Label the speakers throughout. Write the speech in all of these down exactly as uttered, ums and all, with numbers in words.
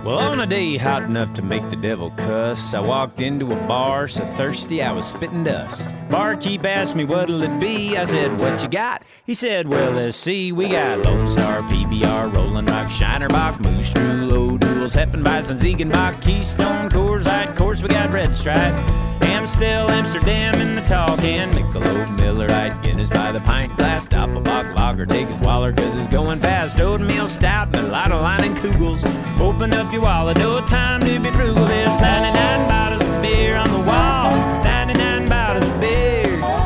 Speaker 1: Well, on a day hot enough to make the devil cuss, I walked into a bar so thirsty I was spitting dust. Barkeep asked me what'll it be, I said, what you got? He said, well, let's see, we got Lone Star, P B R, Rolling Rock, Shiner Bock, Moose True, O'Doul's, Heffenweizen, Ziegenbach, Keystone, Coors Light, of course we got Red Stripe, Amstel, Amsterdam in the tall can, Michelob, Miller Lite, Guinness by the pint glass, Doppelbock, Lager, take his Waller cause it's going fast, Oatmeal Stout, Mulatto Line and Kugels, open up your wallet, no time to be frugal, there's ninety-nine bottles of beer on the wall, ninety-nine bottles of beer,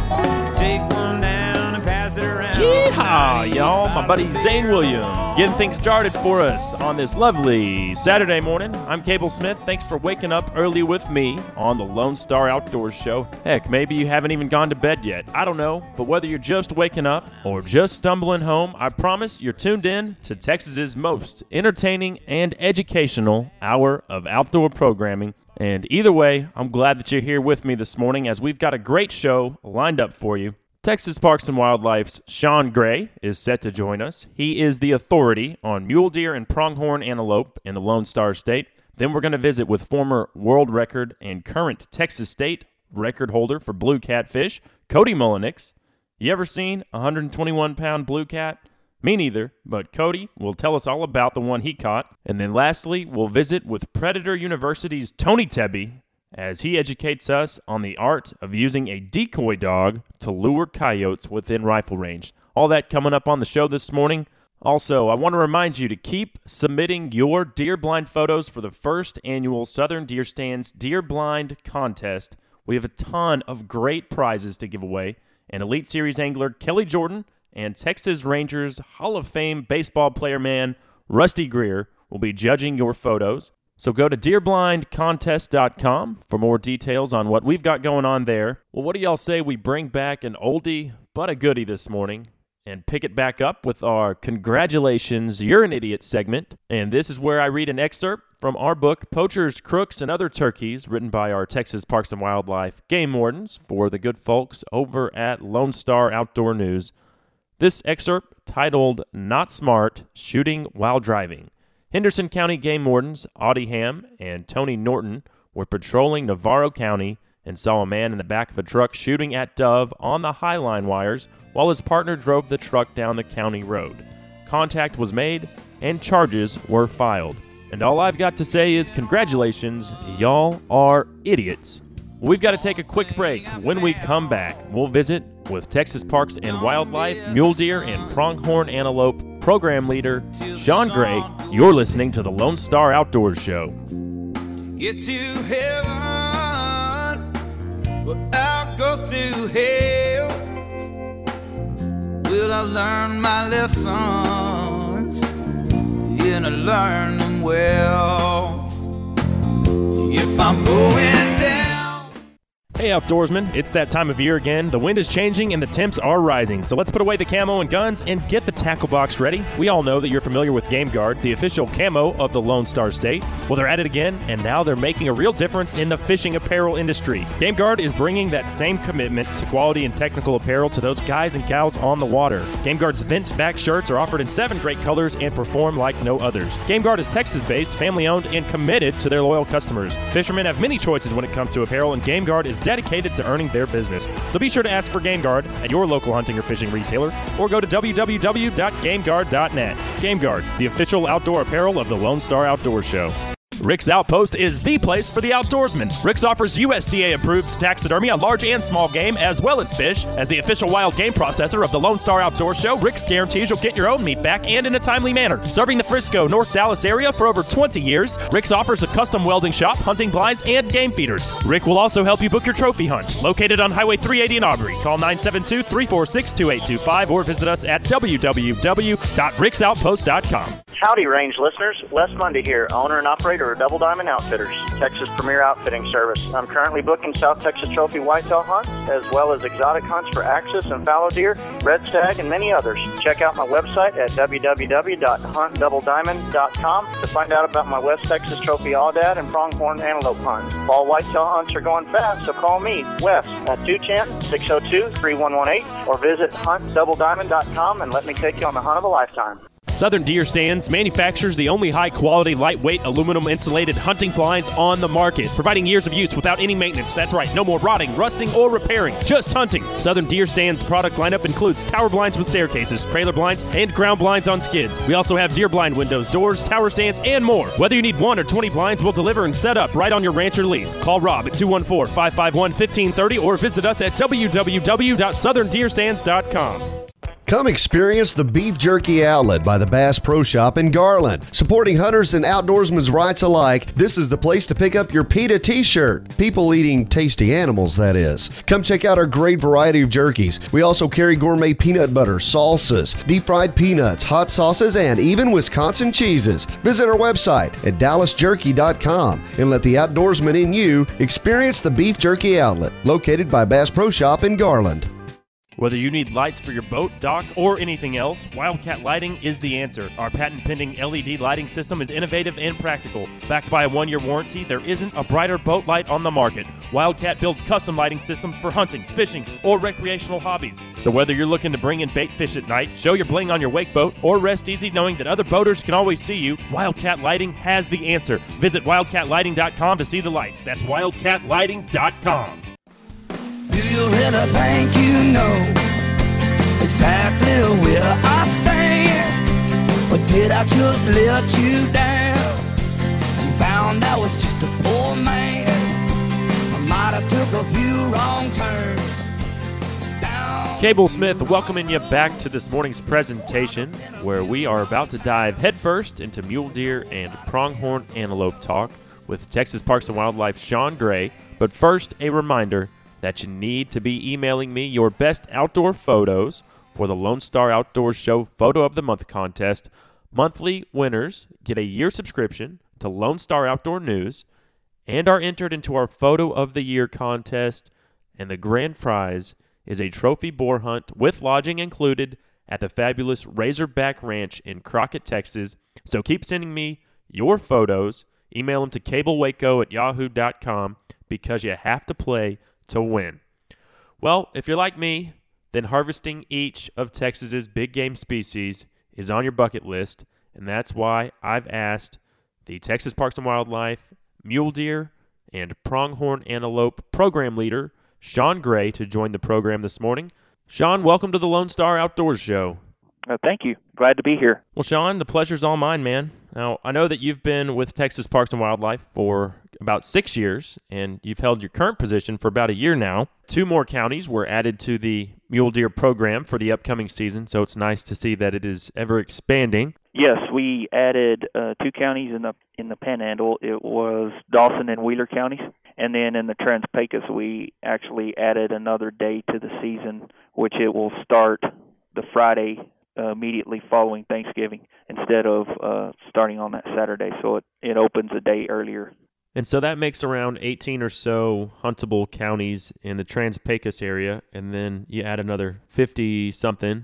Speaker 1: take one down and pass it around.
Speaker 2: Yeehaw, y'all, my buddy Zane Williams getting things started for us on this lovely Saturday morning. I'm Cable Smith. Thanks for waking up early with me on the Lone Star Outdoors Show. Heck, maybe you haven't even gone to bed yet. I don't know, but whether you're just waking up or just stumbling home, I promise you're tuned in to Texas's most entertaining and educational hour of outdoor programming. And either way, I'm glad that you're here with me this morning as we've got a great show lined up for you. Texas Parks and Wildlife's Sean Gray is set to join us. He is the authority on mule deer and pronghorn antelope in the Lone Star State. Then we're going to visit with former world record and current Texas State record holder for blue catfish, Cody Mullenix. You ever seen a one hundred twenty-one pound blue cat? Me neither, but Cody will tell us all about the one he caught. And then lastly, we'll visit with Predator University's Tony Tebby as he educates us on the art of using a decoy dog to lure coyotes within rifle range. All that coming up on the show this morning. Also, I want to remind you to keep submitting your deer blind photos for the first annual Southern Deer Stands Deer Blind Contest. We have a ton of great prizes to give away, and Elite Series angler Kelly Jordan and Texas Rangers Hall of Fame baseball player man Rusty Greer will be judging your photos. So go to deer blind contest dot com for more details on what we've got going on there. Well, what do y'all say we bring back an oldie but a goodie this morning and pick it back up with our Congratulations, You're an Idiot segment. And this is where I read an excerpt from our book, Poachers, Crooks, and Other Turkeys, written by our Texas Parks and Wildlife game wardens for the good folks over at Lone Star Outdoor News. This excerpt, titled Not Smart, Shooting While Driving. Henderson County game wardens Audie Ham and Tony Norton were patrolling Navarro County and saw a man in the back of a truck shooting at dove on the Highline wires while his partner drove the truck down the county road. Contact was made and charges were filed. And all I've got to say is congratulations, y'all are idiots. We've got to take a quick break. When we come back, we'll visit with Texas Parks and Wildlife, mule deer and pronghorn antelope program leader Sean Gray. You're listening to the Lone Star Outdoors Show.
Speaker 3: Get to heaven, well, I'll go through hell. Will I learn my lessons? And I learn them well. If I'm going down.
Speaker 2: Hey outdoorsmen, it's that time of year again. The wind is changing and the temps are rising, so let's put away the camo and guns and get the tackle box ready. We all know that you're familiar with Game Guard, the official camo of the Lone Star State. Well, they're at it again, and now they're making a real difference in the fishing apparel industry. Game Guard is bringing that same commitment to quality and technical apparel to those guys and gals on the water. Game Guard's Vent back shirts are offered in seven great colors and perform like no others. Game Guard is Texas-based, family-owned, and committed to their loyal customers. Fishermen have many choices when it comes to apparel, and Game Guard is dedicated to earning their business. So be sure to ask for Game Guard at your local hunting or fishing retailer or go to w w w dot game guard dot net. Game Guard, the official outdoor apparel of the Lone Star Outdoor Show. Rick's Outpost is the place for the outdoorsman. Rick's offers U S D A-approved taxidermy on large and small game, as well as fish. As the official wild game processor of the Lone Star Outdoor Show, Rick's guarantees you'll get your own meat back and in a timely manner. Serving the Frisco, North Dallas area for over twenty years, Rick's offers a custom welding shop, hunting blinds, and game feeders. Rick will also help you book your trophy hunt. Located on Highway three eighty in Aubrey. Call nine seven two, three four six, two eight two five or visit us at w w w dot ricks outpost dot com.
Speaker 4: Howdy, range listeners. Les Mundy here, owner and operator of Double Diamond Outfitters, Texas' premier outfitting service. I'm currently booking South Texas Trophy whitetail hunts, as well as exotic hunts for axis and fallow deer, red stag, and many others. Check out my website at w w w dot hunt double diamond dot com to find out about my West Texas Trophy aoudad and pronghorn antelope hunts. Fall whitetail hunts are going fast, so call me, Wes, at two one zero, six zero two, three one one eight, or visit hunt double diamond dot com and let me take you on the hunt of a lifetime.
Speaker 2: Southern Deer Stands manufactures the only high-quality, lightweight, aluminum-insulated hunting blinds on the market, providing years of use without any maintenance. That's right, no more rotting, rusting, or repairing, just hunting. Southern Deer Stands product lineup includes tower blinds with staircases, trailer blinds, and ground blinds on skids. We also have deer blind windows, doors, tower stands, and more. Whether you need one or twenty blinds, we'll deliver and set up right on your ranch or lease. Call Rob at two one four, five five one, one five three zero or visit us at w w w dot southern deer stands dot com.
Speaker 5: Come experience the Beef Jerky Outlet by the Bass Pro Shop in Garland. Supporting hunters and outdoorsmen's rights alike, this is the place to pick up your PETA t-shirt. People eating tasty animals, that is. Come check out our great variety of jerkies. We also carry gourmet peanut butter, salsas, deep-fried peanuts, hot sauces, and even Wisconsin cheeses. Visit our website at dallas jerky dot com and let the outdoorsman in you experience the Beef Jerky Outlet, located by Bass Pro Shop in Garland.
Speaker 2: Whether you need lights for your boat, dock, or anything else, Wildcat Lighting is the answer. Our patent-pending L E D lighting system is innovative and practical. Backed by a one-year warranty, there isn't a brighter boat light on the market. Wildcat builds custom lighting systems for hunting, fishing, or recreational hobbies. So whether you're looking to bring in bait fish at night, show your bling on your wake boat, or rest easy knowing that other boaters can always see you, Wildcat Lighting has the answer. Visit wildcat lighting dot com to see the lights. That's wildcat lighting dot com.
Speaker 3: Do you really think you know exactly where I stand? Or did I just let you down and found I was just a poor man? I might have took a few wrong turns down.
Speaker 2: Cable Smith welcoming you back to this morning's presentation, where we are about to dive headfirst into mule deer and pronghorn antelope talk with Texas Parks and Wildlife Sean Gray. But first, a reminder that you need to be emailing me your best outdoor photos for the Lone Star Outdoors Show Photo of the Month contest. Monthly winners get a year subscription to Lone Star Outdoor News and are entered into our Photo of the Year contest, and the grand prize is a trophy boar hunt with lodging included at the fabulous Razorback Ranch in Crockett, Texas. So keep sending me your photos. Email them to cablewaco at yahoo dot com because you have to play to win. Well, if you're like me, then harvesting each of Texas's big game species is on your bucket list, and that's why I've asked the Texas Parks and Wildlife mule deer and pronghorn antelope program leader, Sean Gray, to join the program this morning. Sean, welcome to the Lone Star Outdoors Show.
Speaker 6: Uh, thank you. Glad to be here.
Speaker 2: Well, Sean, the pleasure's all mine, man. Now, I know that you've been with Texas Parks and Wildlife for about six years, and you've held your current position for about a year now. Two more counties were added to the mule deer program for the upcoming season, so it's nice to see that it is ever expanding.
Speaker 6: Yes, we added uh, two counties in the in the Panhandle. It was Dawson and Wheeler counties. And then in the Trans-Pecos, we actually added another day to the season, which it will start the Friday uh, immediately following Thanksgiving instead of uh, starting on that Saturday. So it, it opens a day earlier.
Speaker 2: And so that makes around eighteen or so huntable counties in the Trans-Pecos area, and then you add another fifty-something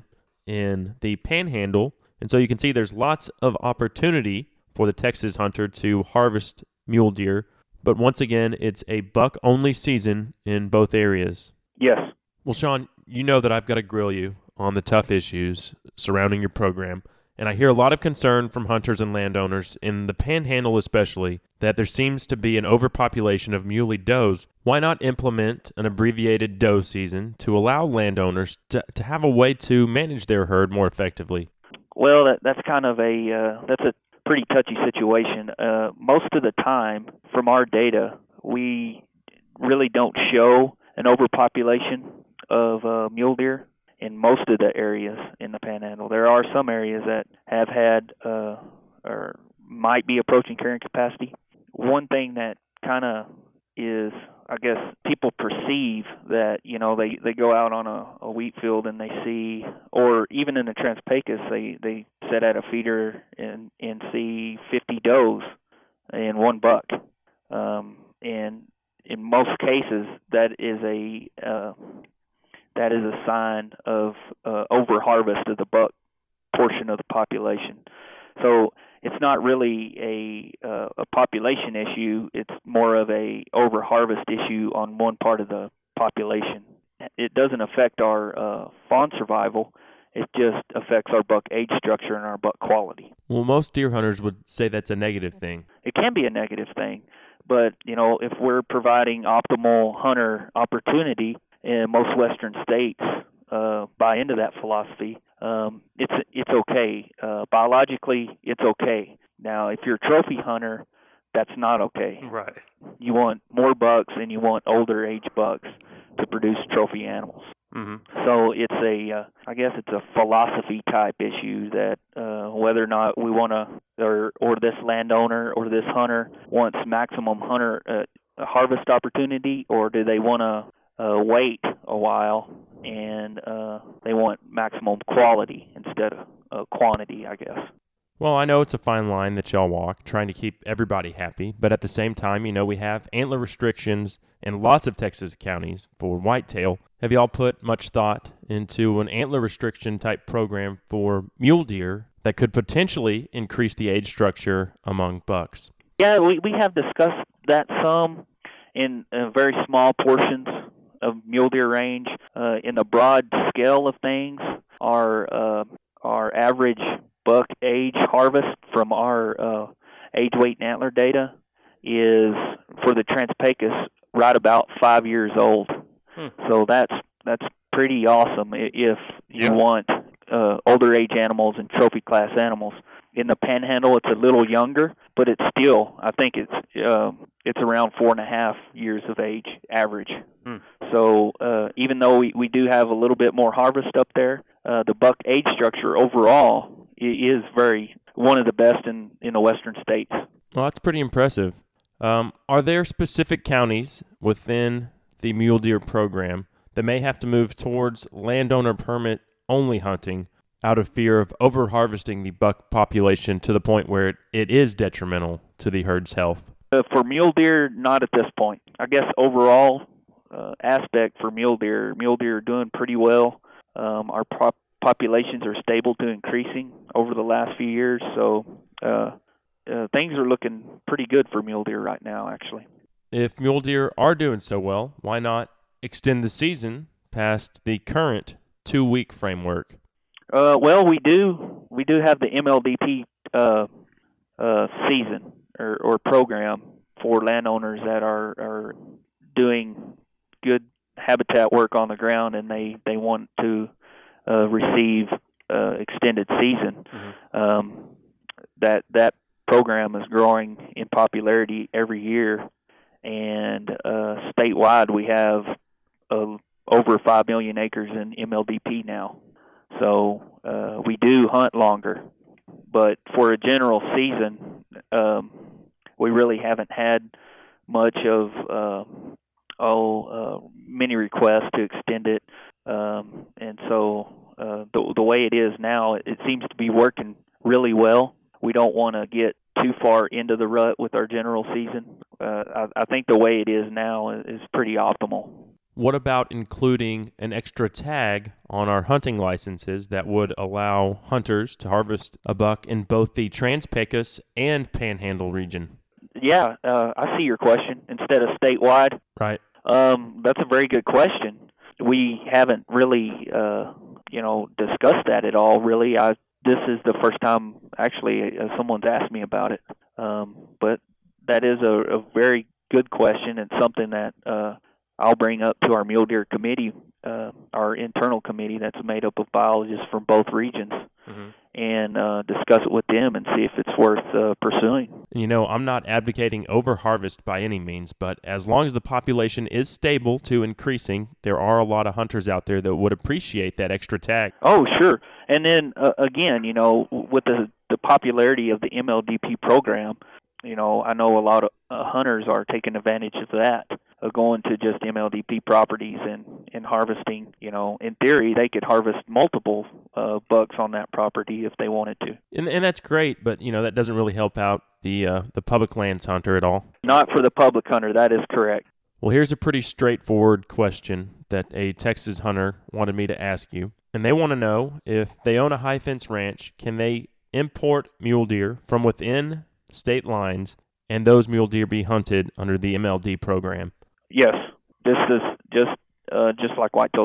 Speaker 2: in the Panhandle. And so you can see there's lots of opportunity for the Texas hunter to harvest mule deer. But once again, it's a buck-only season in both areas.
Speaker 6: Yes.
Speaker 2: Well, Sean, you know that I've got to grill you on the tough issues surrounding your program. And I hear a lot of concern from hunters and landowners, in the Panhandle especially, that there seems to be an overpopulation of muley does. Why not implement an abbreviated doe season to allow landowners to, to have a way to manage their herd more effectively?
Speaker 6: Well, that, that's kind of a uh, that's a pretty touchy situation. Uh, most of the time, from our data, we really don't show an overpopulation of uh, mule deer in most of the areas in the Panhandle. There are some areas that have had uh, or might be approaching carrying capacity. One thing that kind of is, I guess, people perceive that, you know, they, they go out on a, a wheat field and they see, or even in the Trans-Pecos, they, they sit at a feeder and, and see fifty does and one buck. Um, and in most cases, that is a uh, that is a sign of uh, over-harvest of the buck portion of the population. So it's not really a uh, a population issue. It's more of a over-harvest issue on one part of the population. It doesn't affect our uh, fawn survival, It just affects our buck age structure and our buck quality.
Speaker 2: Well, most deer hunters would say that's a negative thing.
Speaker 6: It can be a negative thing, but you know, if we're providing optimal hunter opportunity in most western states, uh, buy into that philosophy, um, it's it's okay. Uh, biologically, it's okay. Now, if you're a trophy hunter, that's not okay.
Speaker 2: Right.
Speaker 6: You want more bucks and you want older age bucks to produce trophy animals.
Speaker 2: Mm-hmm.
Speaker 6: So it's a, uh, I guess it's a philosophy type issue that uh, whether or not we want to, or or this landowner or this hunter wants maximum hunter uh, harvest opportunity, or do they want to uh, wait a while and uh, they want maximum quality instead of uh, quantity, I guess.
Speaker 2: Well, I know it's a fine line that y'all walk, trying to keep everybody happy, but at the same time, you know, we have antler restrictions in lots of Texas counties for whitetail. Have y'all put much thought into an antler restriction type program for mule deer that could potentially increase the age structure among bucks?
Speaker 6: Yeah, we, we have discussed that some in uh, very small portions of mule deer range. Uh, in the broad scale of things, our uh, our average buck age harvest from our uh, age, weight, and antler data is, for the Trans-Pecos, right about five years old. Hmm. So that's that's pretty awesome if you yeah. want uh, older age animals and trophy class animals. In the Panhandle, it's a little younger, but it's still, I think it's uh, it's around four and a half years of age average. Hmm. So uh, even though we, we do have a little bit more harvest up there, uh, the buck age structure overall is very one of the best in, in the western states.
Speaker 2: Well, that's pretty impressive. Um, are there specific counties within the mule deer program that may have to move towards landowner permit only hunting out of fear of over-harvesting the buck population to the point where it, it is detrimental to the herd's health?
Speaker 6: Uh, for mule deer, not at this point. I guess overall uh, aspect for mule deer, mule deer are doing pretty well. Um, our prop populations are stable to increasing over the last few years, so uh, uh, things are looking pretty good for mule deer right now, actually.
Speaker 2: If mule deer are doing so well, why not extend the season past the current two-week framework?
Speaker 6: Uh, well, we do we do have the M L D P uh, uh, season or, or program for landowners that are, are doing good habitat work on the ground, and they, they want to Uh, receive uh, extended season. Mm-hmm. Um, that that program is growing in popularity every year, and uh, statewide we have uh, over five million acres in M L D P now. So uh, we do hunt longer, but for a general season, um, we really haven't had much of uh, oh uh, many requests to extend it. Um, and so uh, the, the way it is now, it, it seems to be working really well. We don't want to get too far into the rut with our general season. Uh, I, I think the way it is now is, is pretty optimal.
Speaker 2: What about including an extra tag on our hunting licenses that would allow hunters to harvest a buck in both the Trans-Pecos and Panhandle region?
Speaker 6: Yeah, uh, I see your question. Instead of statewide?
Speaker 2: Right.
Speaker 6: Um, that's a very good question. We haven't really, uh, you know, discussed that at all, really. I, this is the first time, actually, uh, someone's asked me about it. Um, but that is a, a very good question, and something that uh, I'll bring up to our mule deer committee, uh, our internal committee that's made up of biologists from both regions, mm-hmm. and uh, discuss it with them and see if it's worth uh, pursuing.
Speaker 2: You know, I'm not advocating over-harvest by any means, but as long as the population is stable to increasing, there are a lot of hunters out there that would appreciate that extra tag.
Speaker 6: Oh, sure. And then, uh, again, you know, with the, the popularity of the M L D P program, you know, I know a lot of uh, hunters are taking advantage of that, of going to just M L D P properties and, and harvesting. You know, in theory, they could harvest multiple uh, bucks on that property if they wanted to.
Speaker 2: And, and that's great, but, you know, that doesn't really help out the uh, the public lands hunter at all.
Speaker 6: Not for the public hunter, that is correct.
Speaker 2: Well, here's a pretty straightforward question that a Texas hunter wanted me to ask you. And they want to know, if they own a high-fence ranch, can they import mule deer from within state lines, and those mule deer be hunted under the M L D program?
Speaker 6: Yes, this is just uh, just like white-tailed deer.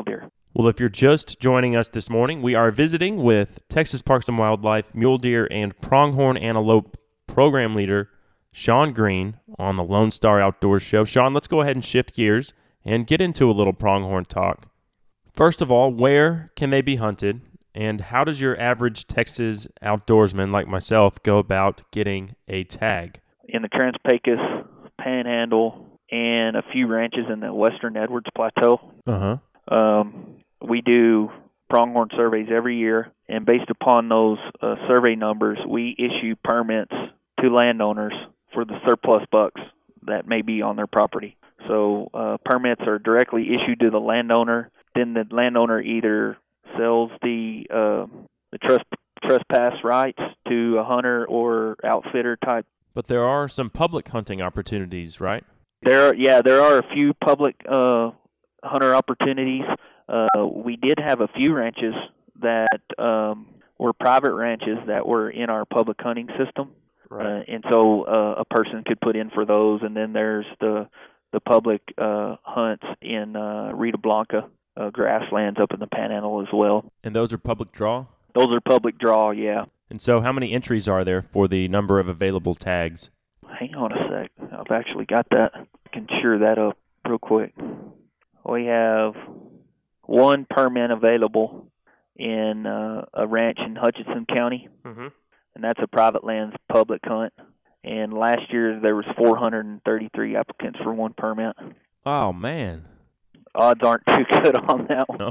Speaker 2: Well, if you're just joining us this morning, we are visiting with Texas Parks and Wildlife mule deer and pronghorn antelope program leader Shawn Green on the Lone Star Outdoors Show. Shawn, let's go ahead and shift gears and get into a little pronghorn talk. First of all, where can they be hunted, and how does your average Texas outdoorsman like myself go about getting a tag?
Speaker 6: In the Trans-Pecos, Panhandle, and a few ranches in the western Edwards Plateau.
Speaker 2: Uh-huh.
Speaker 6: Um, we do pronghorn surveys every year, and based upon those uh, survey numbers, we issue permits to landowners for the surplus bucks that may be on their property. So uh, permits are directly issued to the landowner. Then the landowner either sells the uh, the trust, trespass rights to a hunter or outfitter type.
Speaker 2: But there are some public hunting opportunities, right?
Speaker 6: There, are, yeah, there are a few public uh, hunter opportunities. Uh, we did have a few ranches that um, were private ranches that were in our public hunting system, right. uh, and so uh, a person could put in for those. And then there's the the public uh, hunts in uh, Rita Blanca uh, grasslands up in the Panhandle as well.
Speaker 2: And those are public draw?
Speaker 6: Those are public draw, yeah.
Speaker 2: And so how many entries are there for the number of available tags?
Speaker 6: Hang on a sec. I've actually got that. I can sure that up real quick. We have one permit available in uh, a ranch in Hutchinson County,
Speaker 2: mm-hmm.
Speaker 6: and that's a private lands public hunt. And last year there was four hundred thirty-three applicants for one permit.
Speaker 2: Oh, man.
Speaker 6: Odds aren't too good on that one.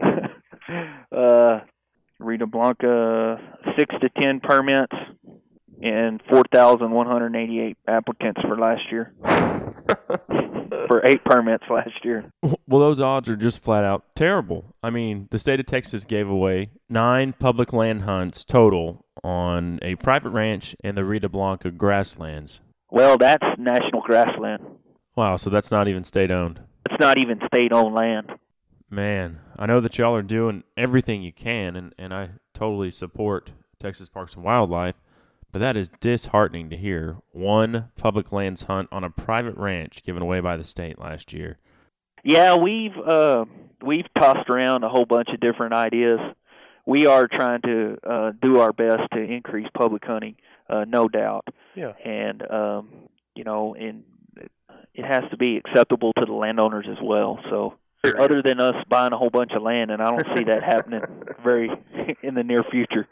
Speaker 2: No.
Speaker 6: uh, Rita Blanca, six to ten permits and four thousand one hundred eighty-eight applicants for last year. For eight permits last year.
Speaker 2: Well, those odds are just flat out terrible. I mean, the state of Texas gave away nine public land hunts total on a private ranch and the Rita Blanca grasslands.
Speaker 6: Well, that's national grassland.
Speaker 2: Wow, so that's not even state-owned.
Speaker 6: It's not even state-owned land.
Speaker 2: Man, I know that y'all are doing everything you can, and, and I totally support Texas Parks and Wildlife, but that is disheartening to hear. One public lands hunt on a private ranch given away by the state last year.
Speaker 6: Yeah, we've uh, we've tossed around a whole bunch of different ideas. We are trying to uh, do our best to increase public hunting, uh, no doubt.
Speaker 2: Yeah.
Speaker 6: And um, you know, and it has to be acceptable to the landowners as well. So, other than us buying a whole bunch of land, and I don't see that happening very in the near future.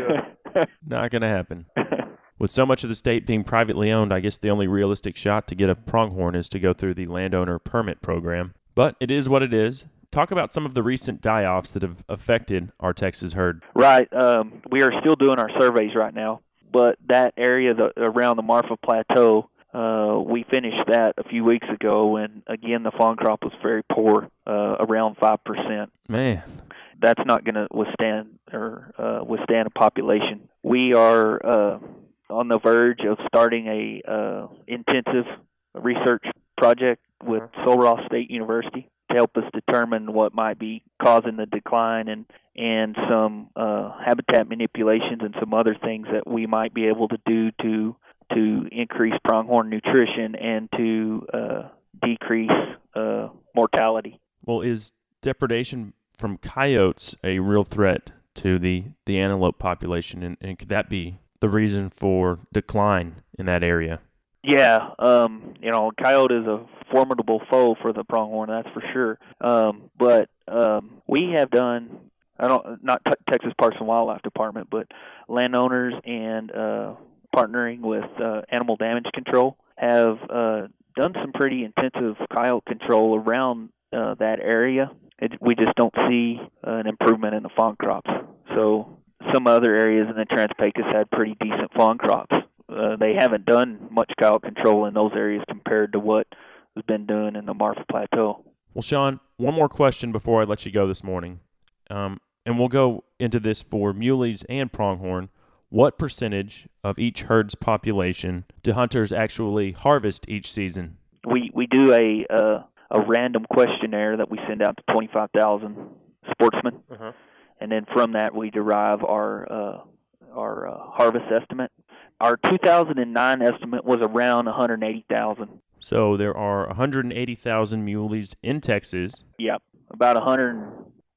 Speaker 2: Not going to happen. With so much of the state being privately owned, I guess the only realistic shot to get a pronghorn is to go through the landowner permit program. But it is what it is. Talk about some of the recent die-offs that have affected our Texas herd.
Speaker 6: Right. Um, we are still doing our surveys right now, but that area the, around the Marfa Plateau, uh, we finished that a few weeks ago, and again, the fawn crop was very poor, uh, around five percent.
Speaker 2: Man.
Speaker 6: That's not going to withstand or uh, withstand a population. We are uh, on the verge of starting a uh, intensive research project with Sul Ross State University to help us determine what might be causing the decline, and and some uh, habitat manipulations and some other things that we might be able to do to to increase pronghorn nutrition and to uh, decrease uh, mortality.
Speaker 2: Well, is depredation from coyotes a real threat to the, the antelope population, and, and could that be the reason for decline in that area?
Speaker 6: Yeah, um, you know, coyote is a formidable foe for the pronghorn, that's for sure. Um, but um, we have done, I don't, not t- Texas Parks and Wildlife Department, but landowners and uh, partnering with uh, Animal Damage Control have uh, done some pretty intensive coyote control around uh, that area. It, we just don't see uh, an improvement in the fawn crops. So some other areas in the Trans-Pecos had pretty decent fawn crops. Uh, they haven't done much coyote control in those areas compared to what has been done in the Marfa Plateau.
Speaker 2: Well, Shawn, one more question before I let you go this morning, um, and we'll go into this for muleys and pronghorn. What percentage of each herd's population do hunters actually harvest each season?
Speaker 6: We we do a uh, a random questionnaire that we send out to twenty-five thousand sportsmen, uh-huh. and then from that we derive our uh, our uh, harvest estimate. Our two thousand nine estimate was around one hundred eighty thousand.
Speaker 2: So there are one hundred eighty thousand muleys in Texas.
Speaker 6: Yep, about one hundred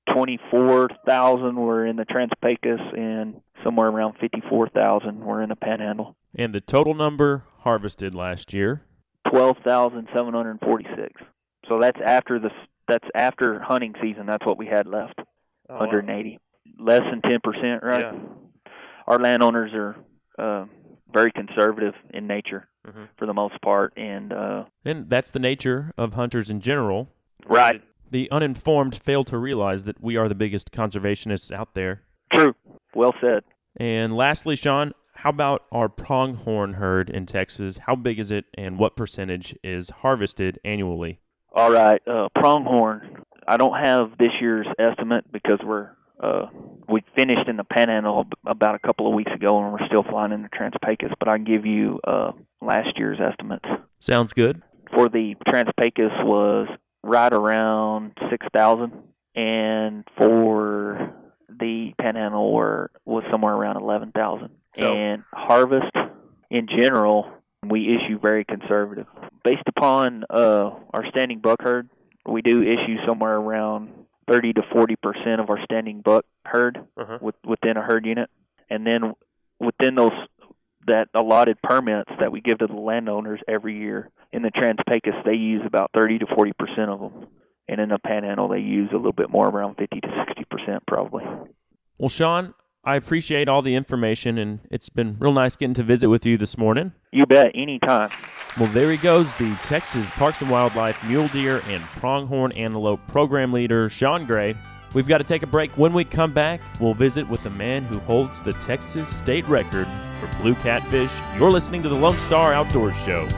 Speaker 6: twenty-four thousand were in the Trans-Pecos, and somewhere around fifty-four thousand were in the Panhandle.
Speaker 2: And the total number harvested last year?
Speaker 6: twelve thousand seven hundred forty-six. So that's after the that's after hunting season. That's what we had left.
Speaker 2: Oh,
Speaker 6: one hundred eighty. Wow. Less than ten percent, right?
Speaker 2: Yeah.
Speaker 6: Our landowners are uh, very conservative in nature
Speaker 2: mm-hmm.
Speaker 6: for the most part, and uh,
Speaker 2: and that's the nature of hunters in general.
Speaker 6: Right.
Speaker 2: The uninformed fail to realize that we are the biggest conservationists out there.
Speaker 6: True. Well said.
Speaker 2: And lastly, Sean, how about our pronghorn herd in Texas? How big is it, and what percentage is harvested annually?
Speaker 6: All right, uh, pronghorn. I don't have this year's estimate because we're uh, we finished in the Panhandle about a couple of weeks ago, and we're still flying in the Trans-Pecos. But I can give you uh, last year's estimates.
Speaker 2: Sounds good.
Speaker 6: For the Trans-Pecos was right around six thousand, and for the Panhandle were was somewhere around eleven thousand. Oh. And harvest in general, we issue very conservative. Based upon uh, our standing buck herd, we do issue somewhere around thirty to forty percent of our standing buck herd uh-huh. with, within a herd unit. And then within those that allotted permits that we give to the landowners every year, in the Trans-Pecos, they use about thirty to forty percent of them. And in the Panhandle, they use a little bit more, around fifty to sixty percent probably.
Speaker 2: Well, Sean, I appreciate all the information, and it's been real nice getting to visit with you this morning.
Speaker 6: You bet, anytime.
Speaker 2: Well, there he goes, the Texas Parks and Wildlife Mule Deer and Pronghorn Antelope Program Leader, Sean Gray. We've got to take a break. When we come back, we'll visit with the man who holds the Texas state record for blue catfish. You're listening to the Lone Star Outdoors Show.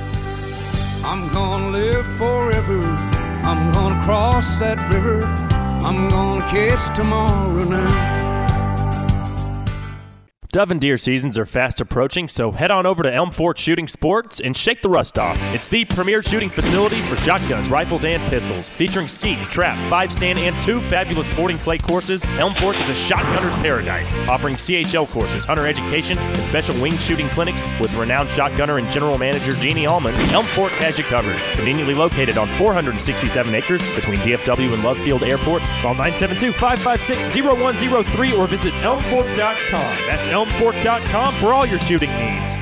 Speaker 3: I'm gonna live forever. I'm gonna cross that river. I'm gonna catch tomorrow night.
Speaker 2: Dove and deer seasons are fast approaching, so head on over to Elm Fork Shooting Sports and shake the rust off. It's the premier shooting facility for shotguns, rifles, and pistols. Featuring ski, trap, five-stand, and two fabulous sporting clay courses, Elm Fork is a shotgunner's paradise, offering C H L courses, hunter education, and special wing shooting clinics with renowned shotgunner and general manager Jeannie Allman. Elm Fork has you covered. Conveniently located on four hundred sixty-seven acres between D F W and Love Field airports. Call nine seven two, five five six, zero one zero three or visit elm fork dot com. That's elm fork dot com for all your shooting needs.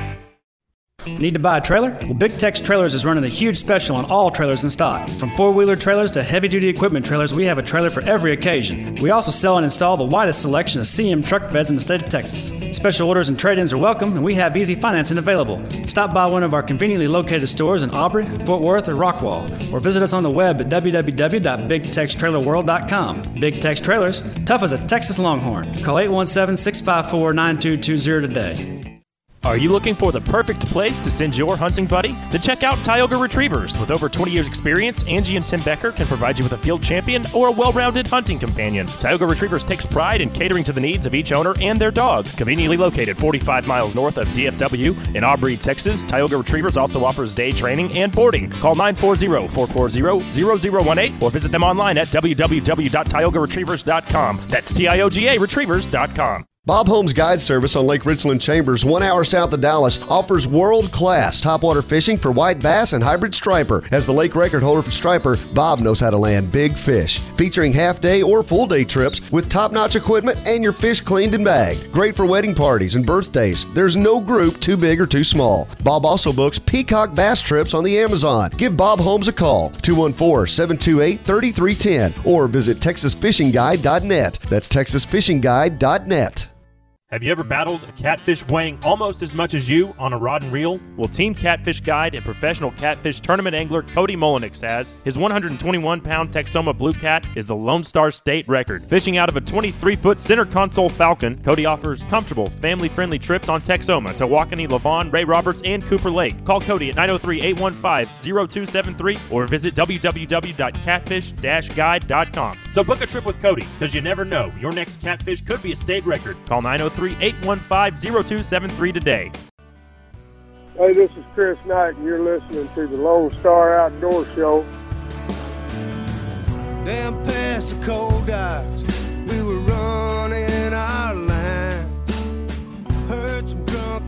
Speaker 7: Need to buy a trailer? Well, Big Tex Trailers is running a huge special on all trailers in stock. From four-wheeler trailers to heavy-duty equipment trailers, we have a trailer for every occasion. We also sell and install the widest selection of C M truck beds in the state of Texas. Special orders and trade-ins are welcome, and we have easy financing available. Stop by one of our conveniently located stores in Aubrey, Fort Worth, or Rockwall, or visit us on the web at w w w dot big tex trailer world dot com. Big Tex Trailers, tough as a Texas Longhorn. Call eight one seven, six five four, nine two two zero today.
Speaker 2: Are you looking for the perfect place to send your hunting buddy? Then check out Tioga Retrievers. With over twenty years experience, Angie and Tim Becker can provide you with a field champion or a well-rounded hunting companion. Tioga Retrievers takes pride in catering to the needs of each owner and their dog. Conveniently located forty-five miles north of D F W in Aubrey, Texas, Tioga Retrievers also offers day training and boarding. Call nine four zero, four four zero, zero zero one eight or visit them online at w w w dot tioga retrievers dot com. That's T I O G A retrievers dot com.
Speaker 5: Bob Holmes Guide Service on Lake Richland Chambers, one hour south of Dallas, offers world-class topwater fishing for white bass and hybrid striper. As the lake record holder for striper, Bob knows how to land big fish. Featuring half-day or full-day trips with top-notch equipment and your fish cleaned and bagged. Great for wedding parties and birthdays. There's no group too big or too small. Bob also books peacock bass trips on the Amazon. Give Bob Holmes a call, two one four, seven two eight, three three one zero, or visit texas fishing guide dot net. That's texas fishing guide dot net.
Speaker 2: Have you ever battled a catfish weighing almost as much as you on a rod and reel? Well, Team Catfish Guide and professional catfish tournament angler Cody Molinix has. His one hundred twenty-one pound Texoma Blue Cat is the Lone Star state record. Fishing out of a twenty-three foot center console Falcon, Cody offers comfortable, family-friendly trips on Texoma to Waukene, Lavon, Ray Roberts, and Cooper Lake. Call Cody at nine oh three, eight one five, oh two seven three or visit w w w dot catfish dash guide dot com. So book a trip with Cody, because you never know, your next catfish could be a state record. Call nine oh three, eight one five, oh two seven three today.
Speaker 8: Hey, this is Chris Knight, and you're listening to the Lone Star Outdoor Show.
Speaker 3: Down past the cold eyes, we were running our line. Heard some drunken boys.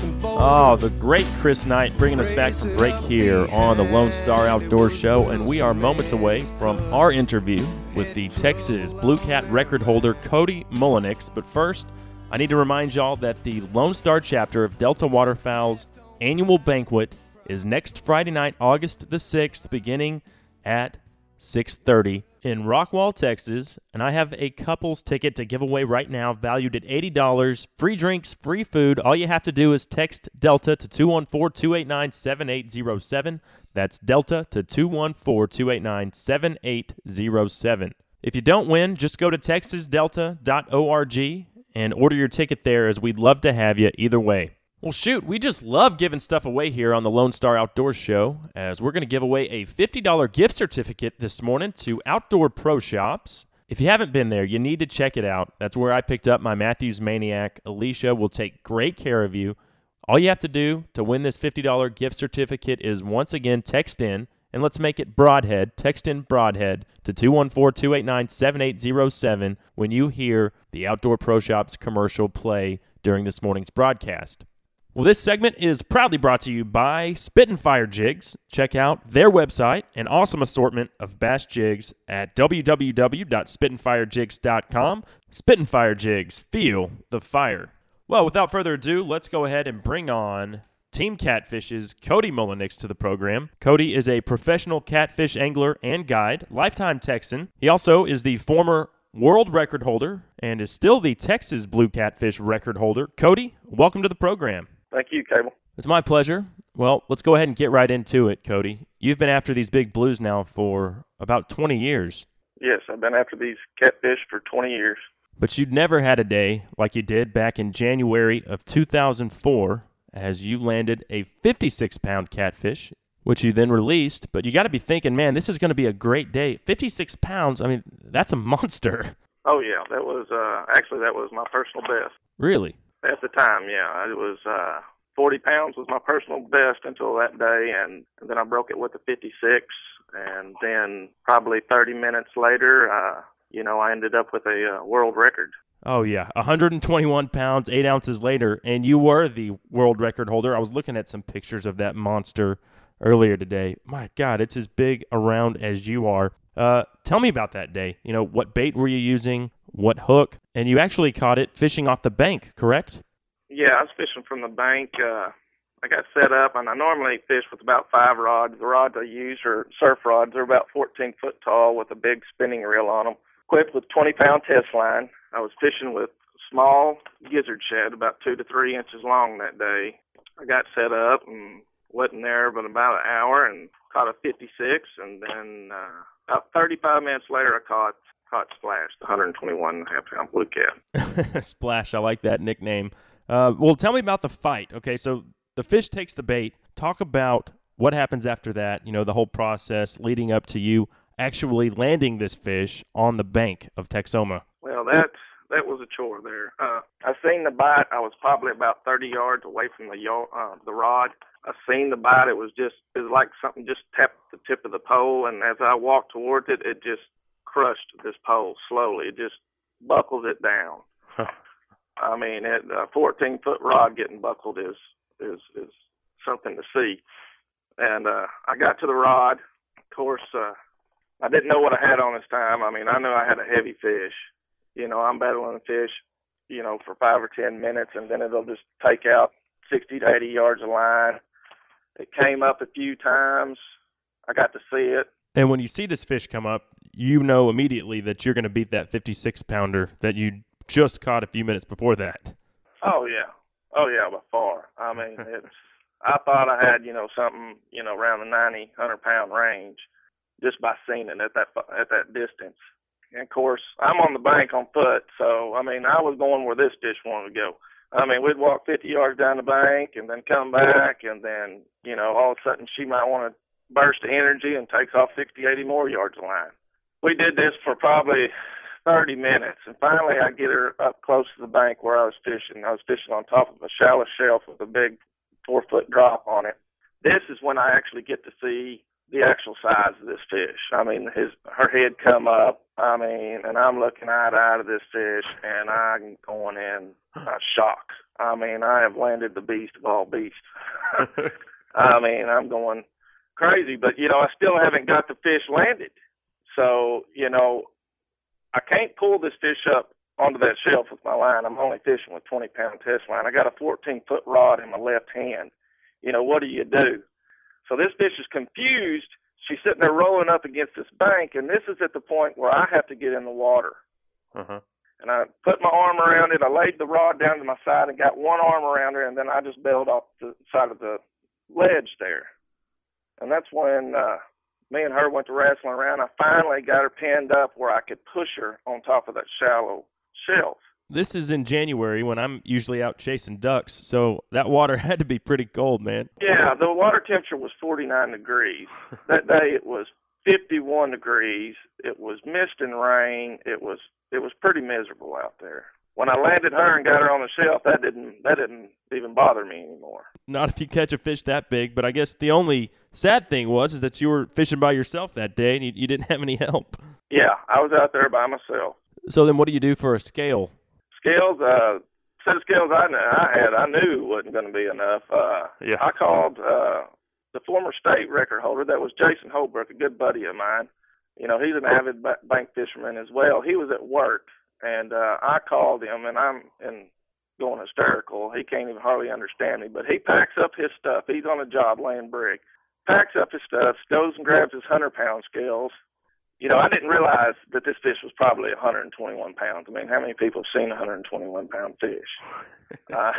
Speaker 2: Oh, the great Chris Knight bringing us back from break here on the Lone Star Outdoor Show, and we are moments away from our interview with the Texas Blue Cat record holder Cody Mullenix. But first, I need to remind y'all that the Lone Star chapter of Delta Waterfowl's annual banquet is next Friday night, August the sixth, beginning at six thirty in Rockwall, Texas, and I have a couple's ticket to give away right now, valued at eighty dollars. Free drinks, free food. All you have to do is text Delta to two one four, two eight nine, seven eight zero seven. That's Delta to two one four, two eight nine, seven eight zero seven. If you don't win, just go to texas delta dot org and order your ticket there, as we'd love to have you either way. Well, shoot, we just love giving stuff away here on the Lone Star Outdoors Show, as we're going to give away a fifty dollars gift certificate this morning to Outdoor Pro Shops. If you haven't been there, you need to check it out. That's where I picked up my Matthews Maniac. Alicia will take great care of you. All you have to do to win this fifty dollars gift certificate is, once again, text in, and let's make it Broadhead. Text in Broadhead to two one four, two eight nine, seven eight zero seven when you hear the Outdoor Pro Shops commercial play during this morning's broadcast. Well, this segment is proudly brought to you by Spit and Fire Jigs. Check out their website, an awesome assortment of bass jigs at w w w dot spit and fire jigs dot com. Spit and Fire Jigs, feel the fire. Well, without further ado, let's go ahead and bring on Team Catfish's Cody Mullenix to the program. Cody is a professional catfish angler and guide, lifetime Texan. He also is the former world record holder and is still the Texas Blue Catfish record holder. Cody, welcome to the program.
Speaker 9: Thank you, Cable.
Speaker 2: It's my pleasure. Well, let's go ahead and get right into it, Cody. You've been after these big blues now for about twenty years.
Speaker 9: Yes, I've been after these catfish for twenty years.
Speaker 2: But you'd never had a day like you did back in January of two thousand four, as you landed a fifty-six pound catfish, which you then released. But you got to be thinking, man, this is going to be a great day. fifty-six pounds, I mean, that's a monster.
Speaker 9: Oh, yeah. That was, uh, actually, that was my personal best.
Speaker 2: Really?
Speaker 9: At the time, yeah. It was uh, forty pounds was my personal best until that day, and, and then I broke it with a fifty-six, and then probably thirty minutes later, uh, you know, I ended up with a uh, world record.
Speaker 2: Oh, yeah. one hundred twenty-one pounds, eight ounces later, and you were the world record holder. I was looking at some pictures of that monster earlier today. My God, it's as big around as you are. Uh, tell me about that day. You know, what bait were you using? What hook? And you actually caught it fishing off the bank, correct?
Speaker 9: Yeah, I was fishing from the bank. Uh, I got set up, and I normally fish with about five rods. The rods I use are surf rods. They're about fourteen foot tall with a big spinning reel on them, equipped with twenty pound test line. I was fishing with small gizzard shad, about two to three inches long that day. I got set up and wasn't there but about an hour and caught a fifty-six, and then uh, about thirty-five minutes later I caught caught Splash, the one hundred twenty-one and a half pound blue cat.
Speaker 2: Splash, I like that nickname. Uh, well, tell me about the fight. Okay, so the fish takes the bait. Talk about what happens after that, you know, the whole process leading up to you actually landing this fish on the bank of Texoma.
Speaker 9: Well, that, that was a chore there. Uh, I seen the bite. I was probably about thirty yards away from the uh, the rod. I seen the bite. It was just, it was like something just tapped the tip of the pole, and as I walked towards it, it just crushed this pole slowly. It just buckled it down. I mean, it, a fourteen foot rod getting buckled is is is something to see. And uh, I got to the rod. Of course, uh, I didn't know what I had on this time. I mean, I know I had a heavy fish. You know, I'm battling the fish, you know, for five or ten minutes, and then it'll just take out sixty to eighty yards of line. It came up a few times. I got to see it.
Speaker 2: And when you see this fish come up, you know immediately that you're going to beat that fifty-six pounder that you just caught a few minutes before that.
Speaker 9: Oh, yeah. Oh, yeah, by far. I mean, it's, I thought I had, you know, something, you know, around the ninety, one hundred pound range just by seeing it at that, at that distance. And, of course, I'm on the bank on foot, so, I mean, I was going where this fish wanted to go. I mean, we'd walk fifty yards down the bank and then come back, and then, you know, all of a sudden she might want to burst of energy and takes off sixty, eighty more yards of line. We did this for probably thirty minutes, and finally I get her up close to the bank where I was fishing. I was fishing on top of a shallow shelf with a big four-foot drop on it. This is when I actually get to see the actual size of this fish. I mean, his her head come up, I mean, and I'm looking eye to eye to this fish, and I'm going in uh, shock. I mean, I have landed the beast of all beasts. I mean, I'm going crazy, but, you know, I still haven't got the fish landed. So, you know, I can't pull this fish up onto that shelf with my line. I'm only fishing with twenty pound test line. I got a fourteen foot rod in my left hand. You know, what do you do? So this fish is confused. She's sitting there rolling up against this bank, and this is at the point where I have to get in the water.
Speaker 2: Uh-huh.
Speaker 9: And I put my arm around it. I laid the rod down to my side and got one arm around her, and then I just bailed off the side of the ledge there. And that's when uh, me and her went to wrestling around. I finally got her pinned up where I could push her on top of that shallow shelf.
Speaker 2: This is in January when I'm usually out chasing ducks, so that water had to be pretty cold, man.
Speaker 9: Yeah, the water temperature was forty-nine degrees. That day it was fifty-one degrees. It was mist and rain. It was it was pretty miserable out there. When I landed her and got her on the shelf, that didn't that didn't even bother me anymore.
Speaker 2: Not if you catch a fish that big, but I guess the only sad thing was is that you were fishing by yourself that day and you, you didn't have any help.
Speaker 9: Yeah, I was out there by myself.
Speaker 2: So then what do you do for a scale?
Speaker 9: Scales, uh, set of scales I, I had, I knew wasn't going to be enough. Uh,
Speaker 2: yeah.
Speaker 9: I called uh, the former state record holder. That was Jason Holbrook, a good buddy of mine. You know, he's an avid ba- bank fisherman as well. He was at work, and uh, I called him, and I'm in going hysterical. He can't even hardly understand me, but he packs up his stuff. He's on a job laying brick. Packs up his stuff, goes and grabs his one hundred pound scales. You know, I didn't realize that this fish was probably one hundred twenty-one pounds. I mean, how many people have seen a one hundred twenty-one pound fish? uh,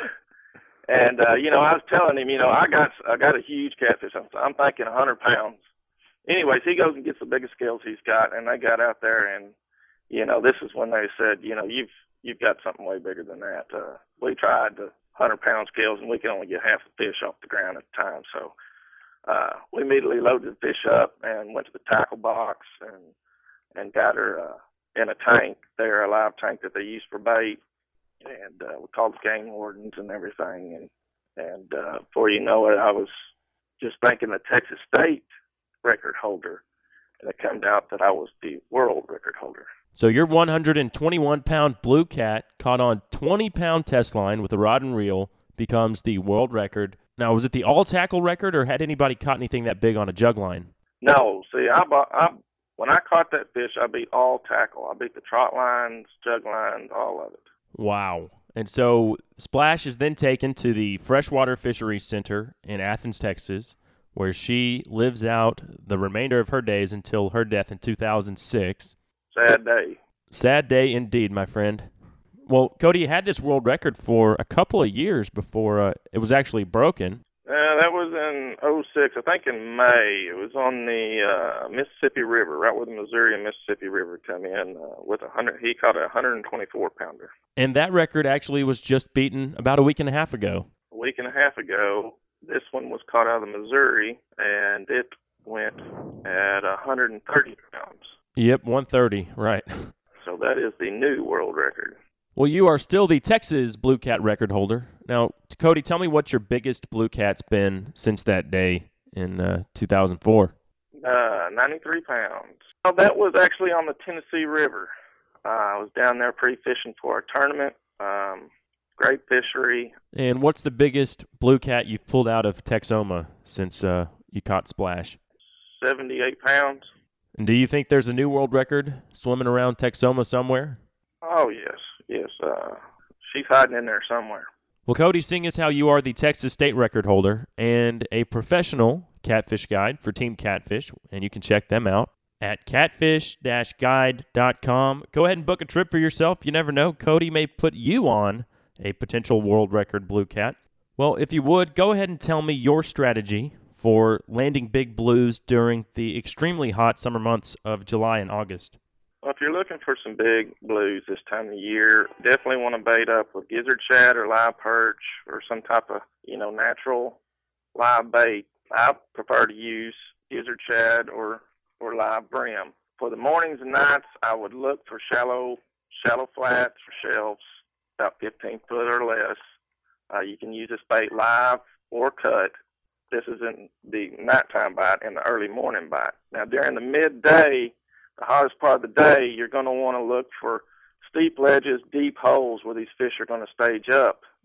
Speaker 9: and, uh, you know, I was telling him, you know, I got I got a huge catfish. I'm, I'm thinking one hundred pounds. Anyways, he goes and gets the biggest scales he's got, and they got out there, and, you know, this is when they said, you know, you've you've got something way bigger than that. Uh, we tried the one hundred pound scales, and we could only get half the fish off the ground at the time, so Uh, we immediately loaded the fish up and went to the tackle box and and got her uh, in a tank there, a live tank that they use for bait. And uh, we called the game wardens and everything. And and uh, before you know it, I was just thanking the Texas State record holder, and it came out that I was the world record holder.
Speaker 2: So your one hundred twenty-one pound blue cat caught on twenty pound test line with a rod and reel becomes the world record. Now, was it the all-tackle record, or had anybody caught anything that big on a jug line?
Speaker 9: No. See, I, bought, I when I caught that fish, I beat all tackle. I beat the trot lines, jug lines, all of it.
Speaker 2: Wow. And so Splash is then taken to the Freshwater Fisheries Center in Athens, Texas, where she lives out the remainder of her days until her death in two thousand six.
Speaker 9: Sad day.
Speaker 2: Sad day indeed, my friend. Well, Cody, you had this world record for a couple of years before uh, it was actually broken.
Speaker 9: Uh, that was in oh six, I think in May. It was on the uh, Mississippi River, right where the Missouri and Mississippi River come in. Uh, with a hundred, he caught a one hundred twenty-four pounder.
Speaker 2: And that record actually was just beaten about a week and a half ago.
Speaker 9: A week and a half ago, this one was caught out of the Missouri, and it went at one hundred thirty pounds.
Speaker 2: Yep, one thirty, right.
Speaker 9: So that is the new world record.
Speaker 2: Well, you are still the Texas Blue Cat record holder. Now, Cody, tell me what your biggest blue cat's been since that day in uh, two thousand four.
Speaker 9: Uh, ninety-three pounds. Well, that was actually on the Tennessee River. Uh, I was down there pre-fishing for a tournament. Um, great fishery.
Speaker 2: And what's the biggest blue cat you've pulled out of Texoma since uh, you caught Splash?
Speaker 9: seventy-eight pounds.
Speaker 2: And do you think there's a new world record swimming around Texoma somewhere?
Speaker 9: Oh, yes. Yes, uh, she's hiding in there somewhere.
Speaker 2: Well, Cody, seeing as how you are the Texas State record holder and a professional catfish guide for Team Catfish, and you can check them out at catfish dash guide dot com. Go ahead and book a trip for yourself. You never know. Cody may put you on a potential world record blue cat. Well, if you would, go ahead and tell me your strategy for landing big blues during the extremely hot summer months of July and August.
Speaker 9: Well, if you're looking for some big blues this time of year, definitely want to bait up with gizzard shad or live perch or some type of, you know, natural live bait. I prefer to use gizzard shad or, or live brim. For the mornings and nights, I would look for shallow shallow flats or shelves, about fifteen foot or less. Uh, you can use this bait live or cut. This is in the nighttime bite and the early morning bite. Now, during the midday, the hottest part of the day, you're going to want to look for steep ledges, deep holes where these fish are going to stage up.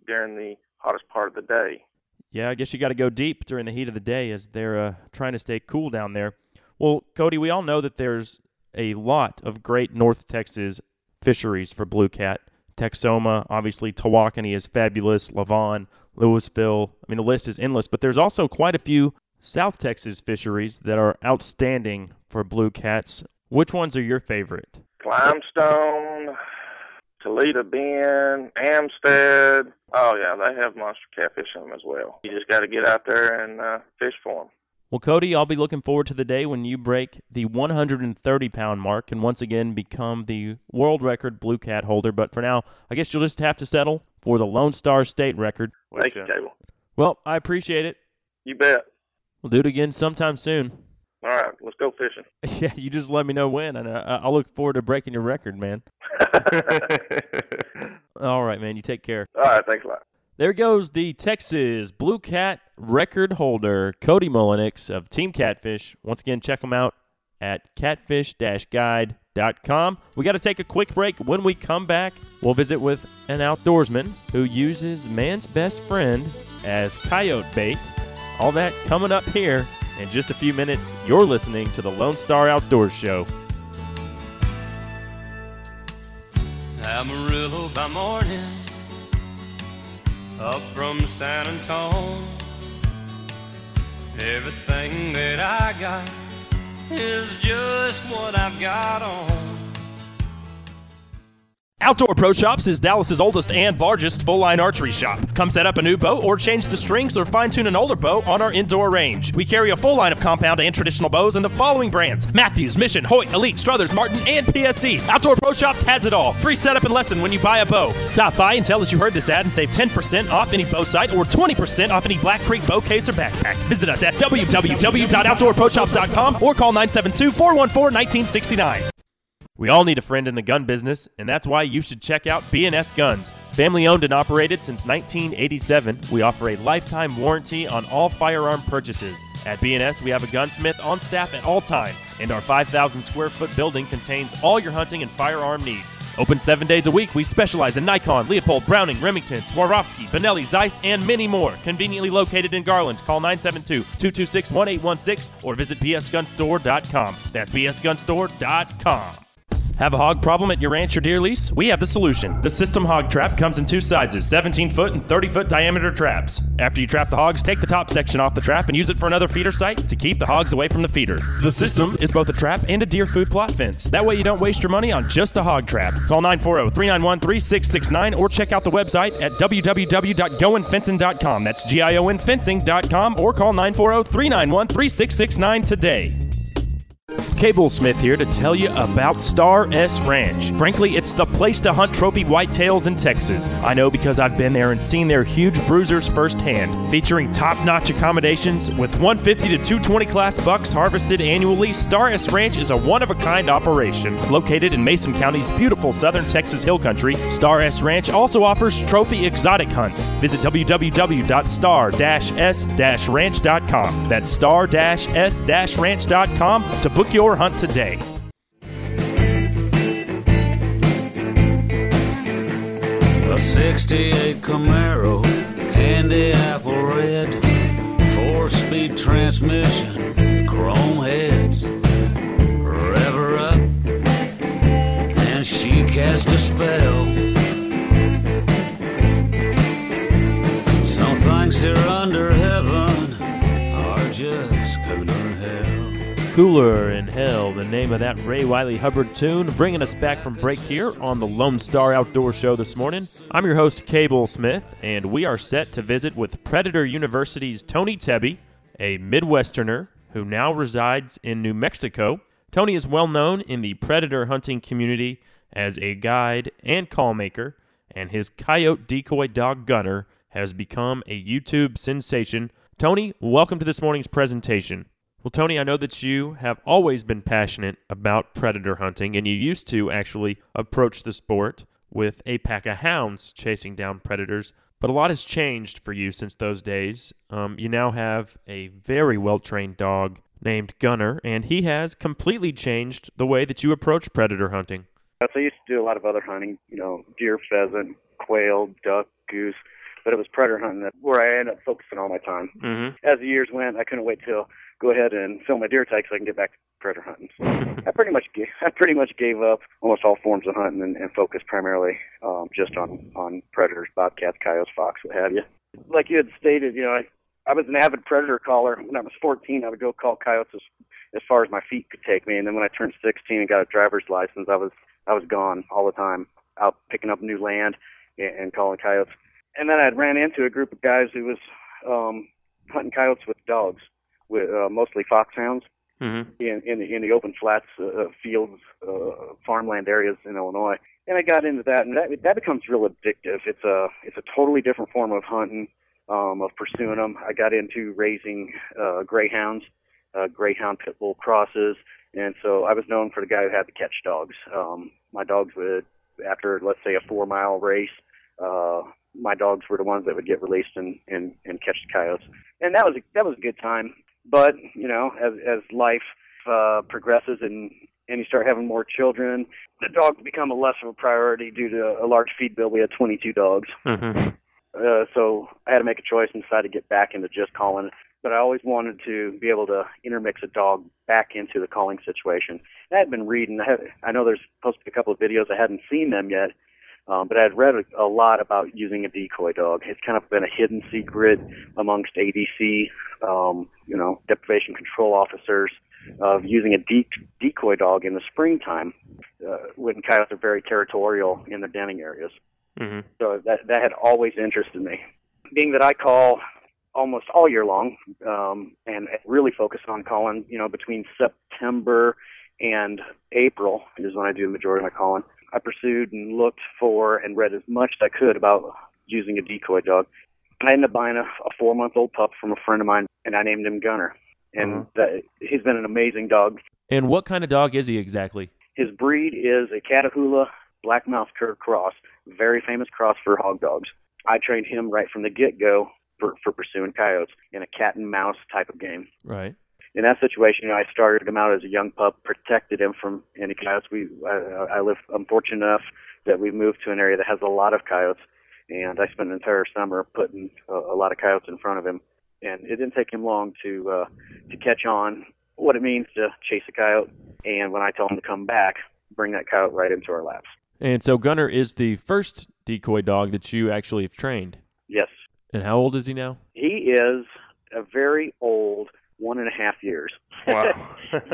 Speaker 9: during the hottest part of the day.
Speaker 2: Yeah, I guess you got to go deep during the heat of the day as they're uh, trying to stay cool down there. Well, Cody, we all know that there's a lot of great North Texas fisheries for blue cat. Texoma, obviously, Tawakoni is fabulous, Lavon, Louisville. I mean, the list is endless, but there's also quite a few South Texas fisheries that are outstanding for blue cats. Which ones are your favorite?
Speaker 9: Limestone, Toledo Bend, Amstead. Oh, yeah, they have monster catfish in them as well. You just got to get out there and uh, fish for them.
Speaker 2: Well, Cody, I'll be looking forward to the day when you break the one hundred thirty pound mark and once again become the world record blue cat holder. But for now, I guess you'll just have to settle for the Lone Star State record.
Speaker 9: Thank you, Cable.
Speaker 2: Well, I appreciate it.
Speaker 9: You bet.
Speaker 2: We'll do it again sometime soon.
Speaker 9: All right, let's go fishing.
Speaker 2: Yeah, you just let me know when, and uh, I'll look forward to breaking your record, man. All right, man, you take care.
Speaker 9: All right, thanks a lot.
Speaker 2: There goes the Texas Blue Cat record holder, Cody Mullenix of Team Catfish. Once again, check them out at catfish dash guide dot com. We got to take a quick break. When we come back, we'll visit with an outdoorsman who uses man's best friend as coyote bait. All that coming up here in just a few minutes. You're listening to the Lone Star Outdoors Show.
Speaker 10: Amarillo by morning, up from San Antone. Everything that I got is just what I've got on.
Speaker 2: Outdoor Pro Shops is Dallas's oldest and largest full-line archery shop. Come set up a new bow or change the strings or fine-tune an older bow on our indoor range. We carry a full line of compound and traditional bows in the following brands: Matthews, Mission, Hoyt, Elite, Struthers, Martin, and P S C. Outdoor Pro Shops has it all. Free setup and lesson when you buy a bow. Stop by and tell us you heard this ad and save ten percent off any bow sight or twenty percent off any Black Creek bow case or backpack. Visit us at w w w dot outdoor pro shops dot com or call nine seven two, four one four, one nine six nine. We all need a friend in the gun business, and that's why you should check out B and S Guns. Family owned and operated since nineteen eighty-seven, we offer a lifetime warranty on all firearm purchases. At B and S, we have a gunsmith on staff at all times, and our five thousand square foot building contains all your hunting and firearm needs. Open seven days a week, we specialize in Nikon, Leopold, Browning, Remington, Swarovski, Benelli, Zeiss, and many more. Conveniently located in Garland. Call nine seven two, two two six, one eight one six or visit b s gun store dot com. That's b s gun store dot com. Have a hog problem at your ranch or deer lease? We have the solution. The System Hog Trap comes in two sizes, seventeen foot and thirty foot diameter traps. After you trap the hogs, take the top section off the trap and use it for another feeder site to keep the hogs away from the feeder. The system is both a trap and a deer food plot fence. That way you don't waste your money on just a hog trap. Call nine four zero, three nine one, three six six nine or check out the website at w w w dot goin fencing dot com. That's G I O N fencing dot com or call nine four zero, three nine one, three six six nine today. Cable Smith here to tell you about Star S Ranch. Frankly, it's the place to hunt trophy whitetails in Texas. I know because I've been there and seen their huge bruisers firsthand. Featuring top-notch accommodations with one fifty to two twenty class bucks harvested annually, Star S Ranch is a one-of-a-kind operation. Located in Mason County's beautiful southern Texas hill country, Star S Ranch also offers trophy exotic hunts. Visit w w w dot star dash s dash ranch dot com. That's star dash s dash ranch dot com to book your hunt today.
Speaker 11: A sixty-eight Camaro, candy apple red, four-speed transmission, chrome heads, rev her up, and she cast a spell. Some things here under heaven are just cooler in hell.
Speaker 2: Cooler in Hell, the name of that Ray Wiley Hubbard tune, bringing us back from break here on the Lone Star Outdoor Show this morning. I'm your host, Cable Smith, and we are set to visit with Predator University's Tony Tebby, a Midwesterner who now resides in New Mexico. Tony is well known in the predator hunting community as a guide and call maker, and his coyote decoy dog Gunner has become a YouTube sensation. Tony, welcome to this morning's presentation. Well, Tony, I know that you have always been passionate about predator hunting, and you used to actually approach the sport with a pack of hounds chasing down predators, but a lot has changed for you since those days. Um, you now have a very well-trained dog named Gunner, and he has completely changed the way that you approach predator hunting.
Speaker 12: So I used to do a lot of other hunting, you know, deer, pheasant, quail, duck, goose. but it was predator hunting that, where I ended up focusing all my time.
Speaker 2: Mm-hmm.
Speaker 12: As the years went, I couldn't wait till go ahead and fill my deer tag so I can get back to predator hunting. So I pretty much gave, I pretty much gave up almost all forms of hunting and, and focused primarily um, just on, on predators, bobcats, coyotes, fox, what have you. Like you had stated, you know, I, I was an avid predator caller. When I was fourteen, I would go call coyotes as, as far as my feet could take me. And then when I turned sixteen and got a driver's license, I was I was gone all the time, out picking up new land and, and calling coyotes. And then I ran into a group of guys who was um, hunting coyotes with dogs, with uh, mostly foxhounds,
Speaker 2: mm-hmm.
Speaker 12: in, in, the, in the open flats, uh, fields, uh, farmland areas in Illinois. And I got into that, and that, that becomes real addictive. It's a, it's a totally different form of hunting. Um, of pursuing them. I got into raising uh, greyhounds, uh, greyhound pit bull crosses, and so I was known for the guy who had to catch dogs. Um, my dogs would, after let's say a four-mile race, uh, my dogs were the ones that would get released and, and, and catch the coyotes, and that was a, that was a good time. But you know, as as life uh, progresses and and you start having more children, the dogs become a less of a priority due to a large feed bill. We had twenty-two dogs.
Speaker 2: Mm-hmm.
Speaker 12: Uh, so I had to make a choice and decided to get back into just calling. But I always wanted to be able to intermix a dog back into the calling situation. And I had been reading. I, had, I know there's supposed to be a couple of videos. I hadn't seen them yet, um, but I had read a, a lot about using a decoy dog. It's kind of been a hidden secret amongst A D C, um, you know, deprivation control officers, of using a de- decoy dog in the springtime uh, when coyotes are very territorial in their denning areas.
Speaker 2: Mm-hmm.
Speaker 12: So that that had always interested me. Being that I call almost all year long, um, and really focus on calling, you know, between September and April is when I do the majority of my calling. I pursued and looked for and read as much as I could about using a decoy dog. I ended up buying a, a four-month-old pup from a friend of mine, and I named him Gunner. And
Speaker 2: uh-huh.
Speaker 12: that, he's been an amazing dog.
Speaker 2: And what kind of dog is he exactly?
Speaker 12: His breed is a Catahoula Black-Mouthed Cur cross, very famous cross for hog dogs. I trained him right from the get-go for, for pursuing coyotes in a cat and mouse type of game.
Speaker 2: Right.
Speaker 12: In that situation, you know, I started him out as a young pup, protected him from any coyotes. We, I, I live, I'm fortunate enough that we moved to an area that has a lot of coyotes, and I spent an entire summer putting a, a lot of coyotes in front of him. And it didn't take him long to uh, to catch on what it means to chase a coyote, and when I tell him to come back, bring that coyote right into our laps.
Speaker 2: And so Gunner is the first decoy dog that you actually have trained?
Speaker 12: Yes.
Speaker 2: And how old is he now?
Speaker 12: He is a very old one and a half years.
Speaker 2: Wow.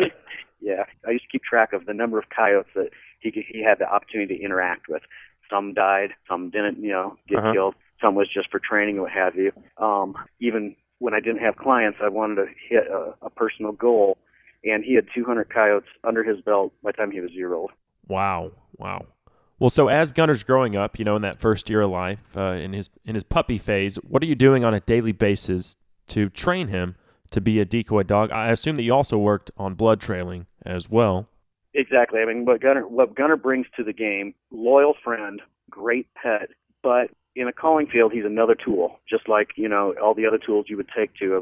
Speaker 12: Yeah. I used to keep track of the number of coyotes that he he had the opportunity to interact with. Some died, some didn't, you know, get
Speaker 2: uh-huh.
Speaker 12: killed. Some was just for training, what have you. Um, even when I didn't have clients, I wanted to hit a, a personal goal, and he had two hundred coyotes under his belt by the time he was a year old.
Speaker 2: Wow. Wow. Well, so as Gunner's growing up, you know, in that first year of life, uh, in his in his puppy phase, what are you doing on a daily basis to train him to be a decoy dog? I assume that you also worked on blood trailing as well.
Speaker 12: Exactly. I mean, what Gunner what Gunner brings to the game, loyal friend, great pet, but in a calling field, he's another tool, just like, you know, all the other tools you would take to a,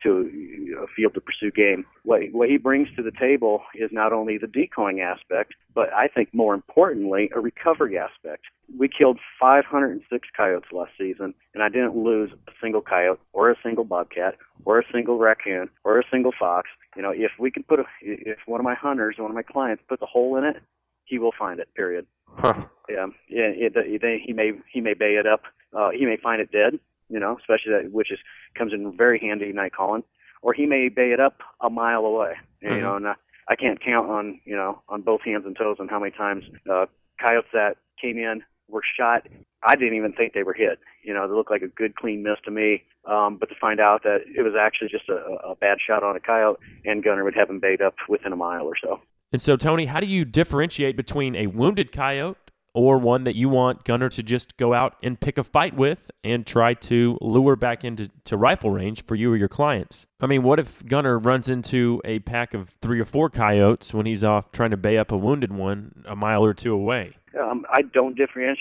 Speaker 12: to a field to pursue game. What, what he brings to the table is not only the decoying aspect, but I think more importantly, a recovery aspect. We killed five hundred six coyotes last season, and I didn't lose a single coyote or a single bobcat or a single raccoon or a single fox. You know, if we can put a, if one of my hunters, one of my clients puts a hole in it, he will find it, period.
Speaker 2: Huh.
Speaker 12: Yeah, yeah. It, it, he may he may bay it up. Uh, he may find it dead. You know, especially that, which is comes in very handy night calling. Or he may bay it up a mile away. Mm-hmm. You know, and I, I can't count on you know on both hands and toes on how many times uh, coyotes that came in were shot. I didn't even think they were hit. You know, they looked like a good clean miss to me. Um, but to find out that it was actually just a, a bad shot on a coyote, and Gunner would have him bayed up within a mile or so.
Speaker 2: And so, Tony, how do you differentiate between a wounded coyote or one that you want Gunner to just go out and pick a fight with and try to lure back into to rifle range for you or your clients? I mean, what if Gunner runs into a pack of three or four coyotes when he's off trying to bay up a wounded one a mile or two away?
Speaker 12: Um, I don't differentiate.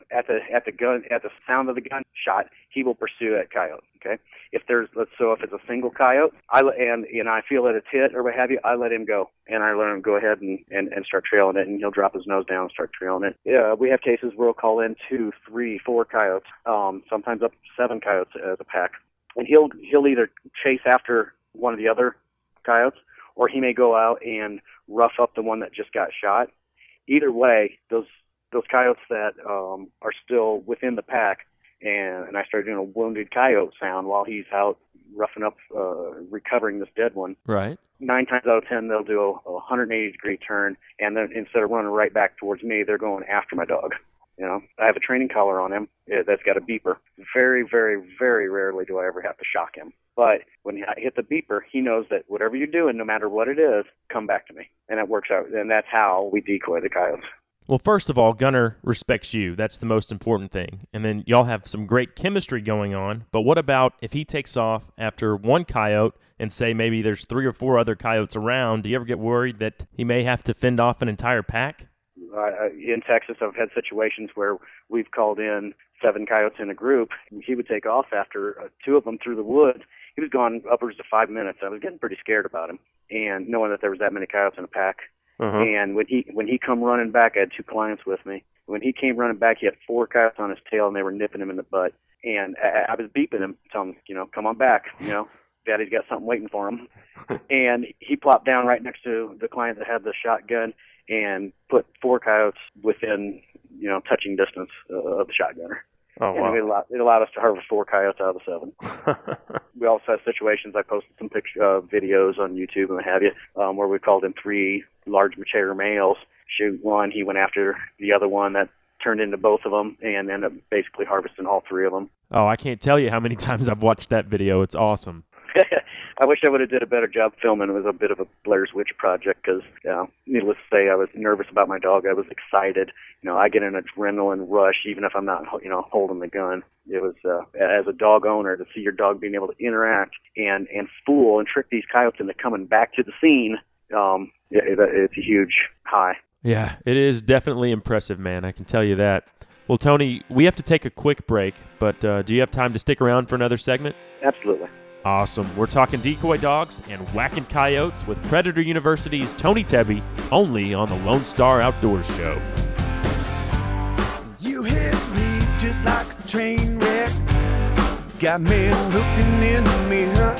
Speaker 12: at the at the gun at the sound of the gun shot, he will pursue that coyote. Okay. If there's let's so if it's a single coyote, I and and I feel that it's hit or what have you, I let him go and I let him go ahead and, and, and start trailing it, and he'll drop his nose down and start trailing it. Yeah, we have cases where we'll call in two, three, four coyotes, um, sometimes up to seven coyotes as a pack, and he'll he'll either chase after one of the other coyotes, or he may go out and rough up the one that just got shot. Either way, those those coyotes that um, are still within the pack, and, and I start doing a wounded coyote sound while he's out roughing up, uh, recovering this dead one.
Speaker 2: Right.
Speaker 12: Nine times out of ten, they'll do a, a one hundred eighty degree turn, and then instead of running right back towards me, they're going after my dog. You know, I have a training collar on him that's got a beeper. Very, very, very rarely do I ever have to shock him. But when I hit the beeper, he knows that whatever you're doing, no matter what it is, come back to me. And it works out. And that's how we decoy the coyotes.
Speaker 2: Well, first of all, Gunner respects you. That's the most important thing. And then y'all have some great chemistry going on. But what about if he takes off after one coyote and say maybe there's three or four other coyotes around? Do you ever get worried that he may have to fend off an entire pack?
Speaker 12: Uh, in Texas, I've had situations where we've called in seven coyotes in a group. He would take off after uh, two of them through the woods. He was gone upwards to five minutes. I was getting pretty scared about him, and knowing that there was that many coyotes in a pack. Uh-huh. And when he when he come running back, I had two clients with me. When he came running back, he had four coyotes on his tail, and they were nipping him in the butt. And I, I was beeping him, telling him, you know, come on back. You know, Daddy's got something waiting for him. And he plopped down right next to the client that had the shotgun and put four coyotes within, you know, touching distance uh, of the shotgunner.
Speaker 2: Oh, wow.
Speaker 12: And it allowed, it allowed us to harvest four coyotes out of the seven. We also have situations, I posted some picture, uh, videos on YouTube and what have you, um, where we called in three large mature males. Shoot one, he went after the other one that turned into both of them and ended up basically harvesting all three of them.
Speaker 2: Oh, I can't tell you how many times I've watched that video. It's awesome.
Speaker 12: I wish I would have did a better job filming. It was a bit of a Blair's Witch project because, you know, needless to say, I was nervous about my dog. I was excited. You know, I get an adrenaline rush even if I'm not, you know, holding the gun. It was, uh, as a dog owner, to see your dog being able to interact and, and fool and trick these coyotes into coming back to the scene, um, it, it, it's a huge high.
Speaker 2: Yeah, it is definitely impressive, man. I can tell you that. Well, Tony, we have to take a quick break, but uh, do you have time to stick around for another segment?
Speaker 12: Absolutely.
Speaker 2: Awesome. We're talking decoy dogs and whacking coyotes with Predator University's Tony Tebby, only on the Lone Star Outdoors Show.
Speaker 3: You hit me just like a train wreck. Got me looking in the mirror.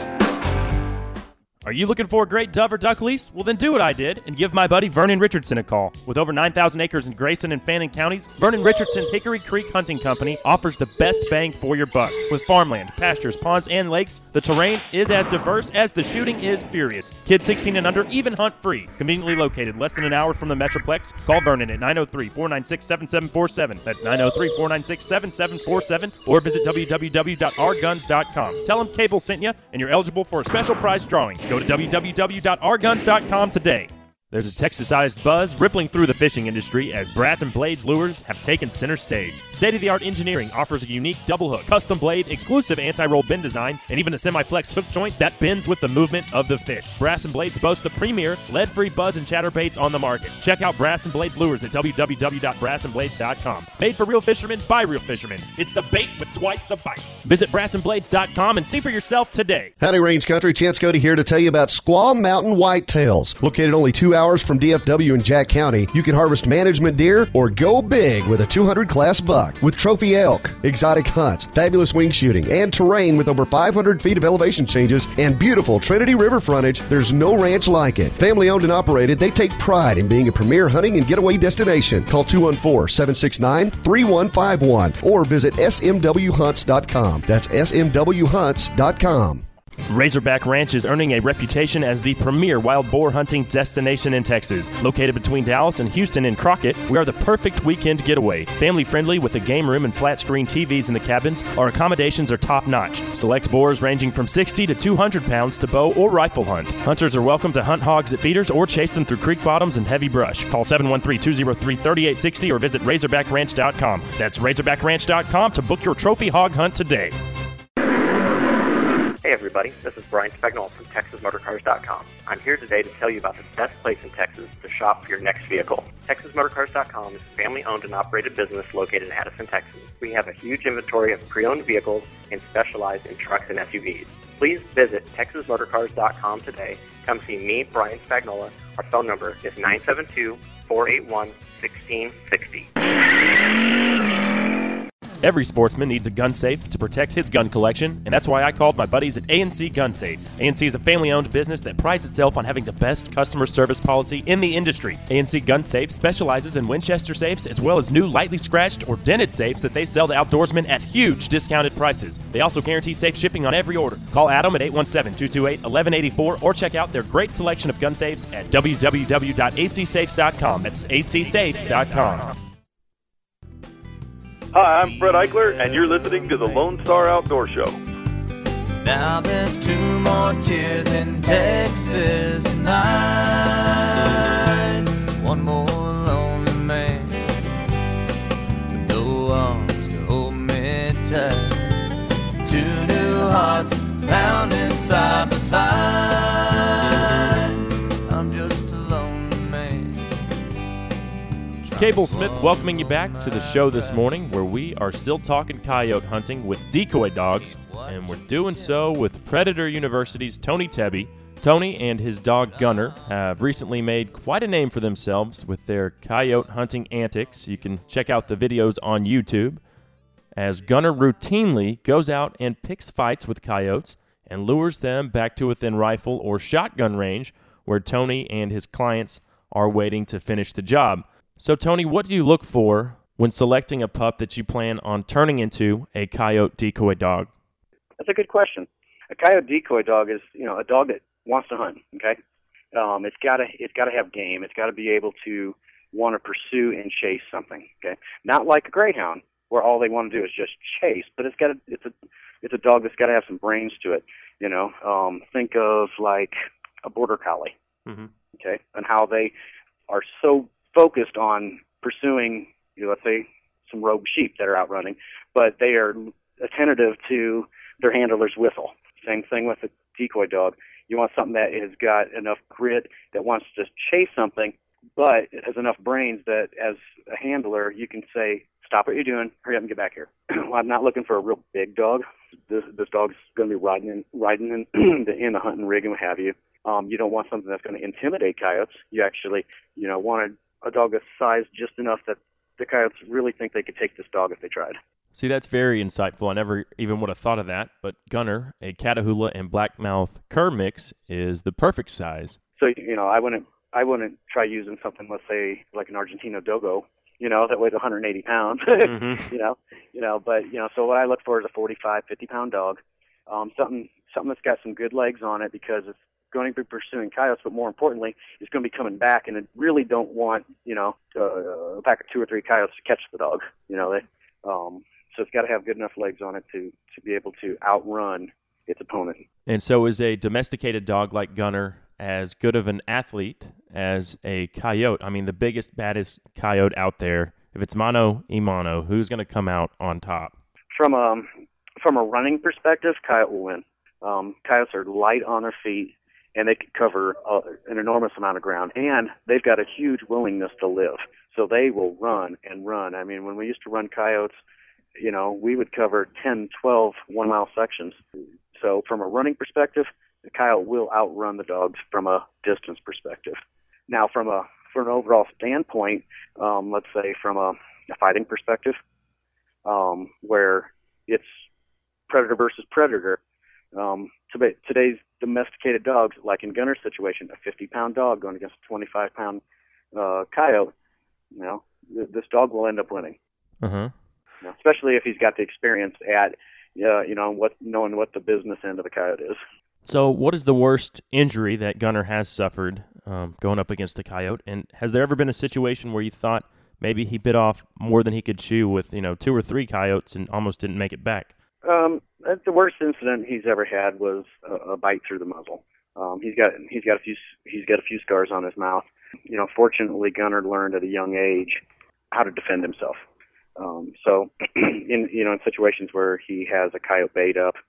Speaker 2: Are you looking for a great dove or duck lease? Well, then do what I did and give my buddy Vernon Richardson a call. With over nine thousand acres in Grayson and Fannin counties, Vernon Richardson's Hickory Creek Hunting Company offers the best bang for your buck. With farmland, pastures, ponds, and lakes, the terrain is as diverse as the shooting is furious. Kids sixteen and under even hunt free. Conveniently located less than an hour from the Metroplex, call Vernon at nine oh three, four nine six, seven seven four seven. That's nine oh three, four nine six, seven seven four seven, or visit w w w dot r guns dot com. Tell them Cable sent you, and you're eligible for a special prize drawing. Go to w w w dot r guns dot com today. There's a Texas-sized buzz rippling through the fishing industry as Brass and Blades lures have taken center stage. State-of-the-art engineering offers a unique double hook, custom blade, exclusive anti-roll bend design, and even a semi-flex hook joint that bends with the movement of the fish. Brass and Blades boast the premier lead-free buzz and chatterbaits on the market. Check out Brass and Blades lures at w w w dot brass and blades dot com. Made for real fishermen by real fishermen. It's the bait with twice the bite. Visit brass and blades dot com and see for yourself today.
Speaker 5: Howdy, Range Country. Chance Cody here to tell you about Squaw Mountain Whitetails. Located only two hours from D F W in Jack County, you can harvest management deer or go big with a two hundred class buck. With trophy elk, exotic hunts, fabulous wing shooting, and terrain with over five hundred feet of elevation changes and beautiful Trinity River frontage, there's no ranch like it. Family owned and operated, they take pride in being a premier hunting and getaway destination. Call two one four, seven six nine, three one five one or visit s m w hunts dot com. That's s m w hunts dot com.
Speaker 2: Razorback Ranch is earning a reputation as the premier wild boar hunting destination in Texas. Located between Dallas and Houston in Crockett, we are the perfect weekend getaway. Family friendly with a game room and flat screen T Vs in the cabins, our accommodations are top notch. Select boars ranging from sixty to two hundred pounds to bow or rifle hunt. Hunters are welcome to hunt hogs at feeders or chase them through creek bottoms and heavy brush. Call seven one three, two oh three, three eight six oh or visit razorback ranch dot com. That's razorback ranch dot com to book your trophy hog hunt today.
Speaker 13: Hey everybody, this is Brian Spagnola from Texas Motor Cars dot com. I'm here today to tell you about the best place in Texas to shop for your next vehicle. Texas Motor Cars dot com is a family-owned and operated business located in Addison, Texas. We have a huge inventory of pre-owned vehicles and specialize in trucks and S U Vs. Please visit Texas Motor Cars dot com today. Come see me, Brian Spagnola. Our phone number is nine seven two, four eight one, one six six zero.
Speaker 2: Every sportsman needs a gun safe to protect his gun collection, and that's why I called my buddies at A N C Gun Safes. A N C is a family-owned business that prides itself on having the best customer service policy in the industry. A N C Gun Safes specializes in Winchester safes as well as new lightly scratched or dented safes that they sell to outdoorsmen at huge discounted prices. They also guarantee safe shipping on every order. Call Adam at eight one seven, two two eight, one one eight four or check out their great selection of gun safes at w w w dot a c safes dot com. That's a c safes dot com.
Speaker 14: Hi, I'm Fred Eichler, and you're listening to the Lone Star Outdoor Show.
Speaker 10: Now there's two more tears in Texas tonight. One more lonely man with no arms to hold me tight. Two new hearts pounding side by side. I'm just a lonely man.
Speaker 2: Cable Smith welcoming you back to the show this morning, where we are still talking coyote hunting with decoy dogs, and we're doing so with Predator University's Tony Tebby. Tony and his dog Gunner have recently made quite a name for themselves with their coyote hunting antics. You can check out the videos on YouTube, as Gunner routinely goes out and picks fights with coyotes and lures them back to within rifle or shotgun range, where Tony and his clients are waiting to finish the job. So, Tony, what do you look for when selecting a pup that you plan on turning into a coyote decoy dog?
Speaker 12: That's a good question. A coyote decoy dog is, you know, a dog that wants to hunt. Okay, um, it's got to it's got to have game. It's got to be able to want to pursue and chase something. Okay, not like a greyhound where all they want to do is just chase, but it's got to, it's a it's a dog that's got to have some brains to it. You know, um, think of like a border collie.
Speaker 2: Mm-hmm.
Speaker 12: Okay, and how they are so focused on pursuing, you know, let's say, some rogue sheep that are out running, but they are attentive to their handler's whistle. Same thing with a decoy dog. You want something that has got enough grit, that wants to chase something, but it has enough brains that as a handler, you can say, stop what you're doing, hurry up and get back here. Well, I'm not looking for a real big dog. This, this dog's going to be riding in, riding in, the, in the hunting rig and what have you. Um, you don't want something that's going to intimidate coyotes. You actually, you know, want to a dog that's sized just enough that the coyotes really think they could take this dog if they tried.
Speaker 2: See, that's very insightful. I never even would have thought of that. But Gunner, a Catahoula and Blackmouth cur mix, is the perfect size.
Speaker 12: So, you know, I wouldn't I wouldn't try using something, let's say, like an Argentino Dogo, you know, that weighs one hundred eighty pounds,
Speaker 2: mm-hmm.
Speaker 12: you know, you know, but, you know, so what I look for is a forty-five, fifty pound dog, um, something, something that's got some good legs on it, because it's going to be pursuing coyotes, but more importantly, it's going to be coming back, and I really don't want, you know, uh, a pack of two or three coyotes to catch the dog. You know, they, um, so it's got to have good enough legs on it to, to be able to outrun its opponent.
Speaker 2: And so is a domesticated dog like Gunner as good of an athlete as a coyote? I mean, the biggest, baddest coyote out there, if it's mano a mano, who's going to come out on top?
Speaker 12: From a, from a running perspective, coyote will win. Um, coyotes are light on their feet, and they can cover uh, an enormous amount of ground, and they've got a huge willingness to live. So they will run and run. I mean, when we used to run coyotes, you know, we would cover ten, twelve one-mile sections. So from a running perspective, the coyote will outrun the dogs from a distance perspective. Now, from a from an overall standpoint, um, let's say from a, a fighting perspective, um, where it's predator versus predator, um, today's domesticated dogs, like in Gunner's situation, a fifty pound dog going against a twenty-five pound uh, coyote, you know, th- this dog will end up winning.
Speaker 2: Uh-huh.
Speaker 12: You know, especially if he's got the experience at, uh, you know, what knowing what the business end of the coyote is.
Speaker 2: So what is the worst injury that Gunner has suffered um, going up against a coyote? And has there ever been a situation where you thought maybe he bit off more than he could chew with, you know, two or three coyotes and almost didn't make it back?
Speaker 12: Um, the worst incident he's ever had was a, a bite through the muzzle. Um, he's got he's got a few he's got a few scars on his mouth. You know, fortunately, Gunner learned at a young age how to defend himself. Um, so, in you know, in situations where he has a coyote bait up,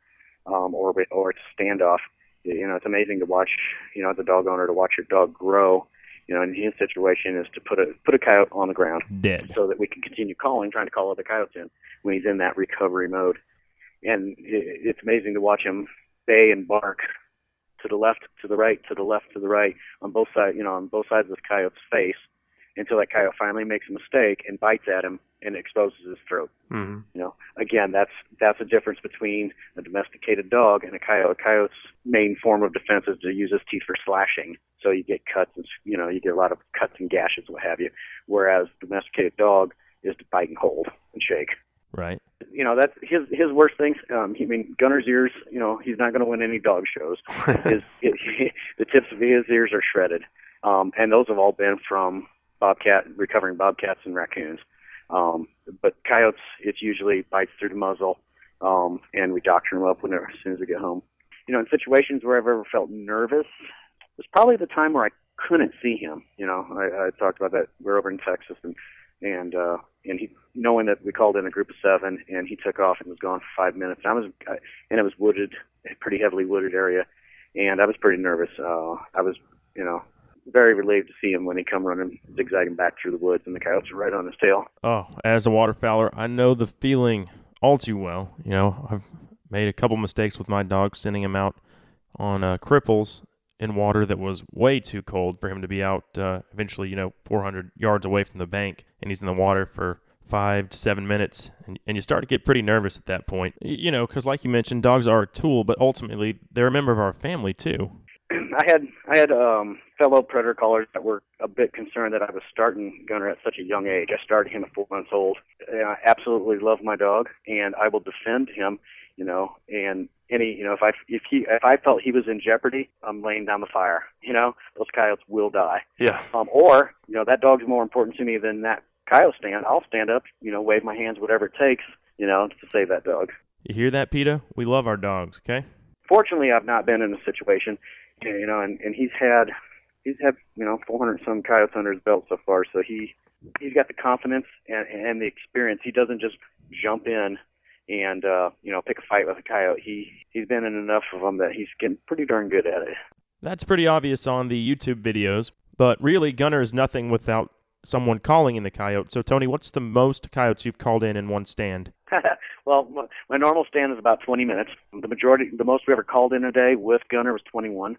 Speaker 12: um, or or it's a standoff. You know, it's amazing to watch, you know, as a dog owner, to watch your dog grow. You know, in his situation is to put a put a coyote on the ground,
Speaker 2: dead,
Speaker 12: so that we can continue calling, trying to call other coyotes in when he's in that recovery mode. And it, it's amazing to watch him bay and bark to the left, to the right, to the left, to the right, on both sides, you know, on both sides of the coyote's face, until that coyote finally makes a mistake and bites at him and exposes his throat.
Speaker 2: Mm-hmm.
Speaker 12: You know, again, that's that's a difference between a domesticated dog and a coyote. A coyote's main form of defense is to use his teeth for slashing, so you get cuts, and you know, you get a lot of cuts and gashes, what have you. Whereas domesticated dog is to bite and hold and shake.
Speaker 2: Right.
Speaker 12: You know, that's his his worst things. Um, I mean, Gunner's ears. You know, he's not going to win any dog shows. his, his the tips of his ears are shredded, um, and those have all been from bobcat, recovering bobcats and raccoons. Um, but coyotes, it's usually bites through the muzzle, um, and we doctor them up whenever, as soon as we get home. You know, in situations where I've ever felt nervous, it was probably the time where I couldn't see him. You know, I, I talked about that. We're over in Texas, and and uh, and he, knowing that we called in a group of seven, and he took off and was gone for five minutes. I was, I, and it was wooded, a pretty heavily wooded area, and I was pretty nervous. Uh, I was, you know, very relieved to see him when he come running, zigzagging back through the woods, and the coyotes were right on his tail.
Speaker 2: Oh, as a waterfowler, I know the feeling all too well. You know, I've made a couple mistakes with my dog, sending him out on uh, cripples in water that was way too cold for him to be out uh, eventually, you know, four hundred yards away from the bank, and he's in the water for five to seven minutes, and, and you start to get pretty nervous at that point. You know, because like you mentioned, dogs are a tool, but ultimately they're a member of our family too.
Speaker 12: I had I had um, fellow predator callers that were a bit concerned that I was starting Gunner at such a young age. I started him at four months old. And I absolutely love my dog, and I will defend him. You know, and any you know if I if he if I felt he was in jeopardy, I'm laying down the fire. You know, those coyotes will die.
Speaker 2: Yeah.
Speaker 12: Um, or you know that dog's more important to me than that coyote stand. I'll stand up. You know, wave my hands, whatever it takes. You know, to save that dog.
Speaker 2: You hear that, PETA? We love our dogs. Okay.
Speaker 12: Fortunately, I've not been in a situation. You know, and, and he's had he's had you know four hundred some coyotes under his belt so far. So he he's got the confidence and, and the experience. He doesn't just jump in and uh, you know pick a fight with a coyote. He he's been in enough of them that he's getting pretty darn good at it.
Speaker 2: That's pretty obvious on the YouTube videos, but really Gunner is nothing without someone calling in the coyote. So Tony, what's the most coyotes you've called in in one stand?
Speaker 12: Well, my normal stand is about twenty minutes. The majority, the most we ever called in a day with Gunner was twenty-one.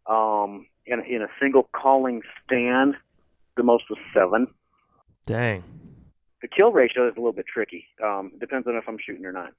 Speaker 12: Um, in, in a single calling stand, the most was seven.
Speaker 2: Dang.
Speaker 12: The kill ratio is a little bit tricky. Um, it depends on if I'm shooting or not.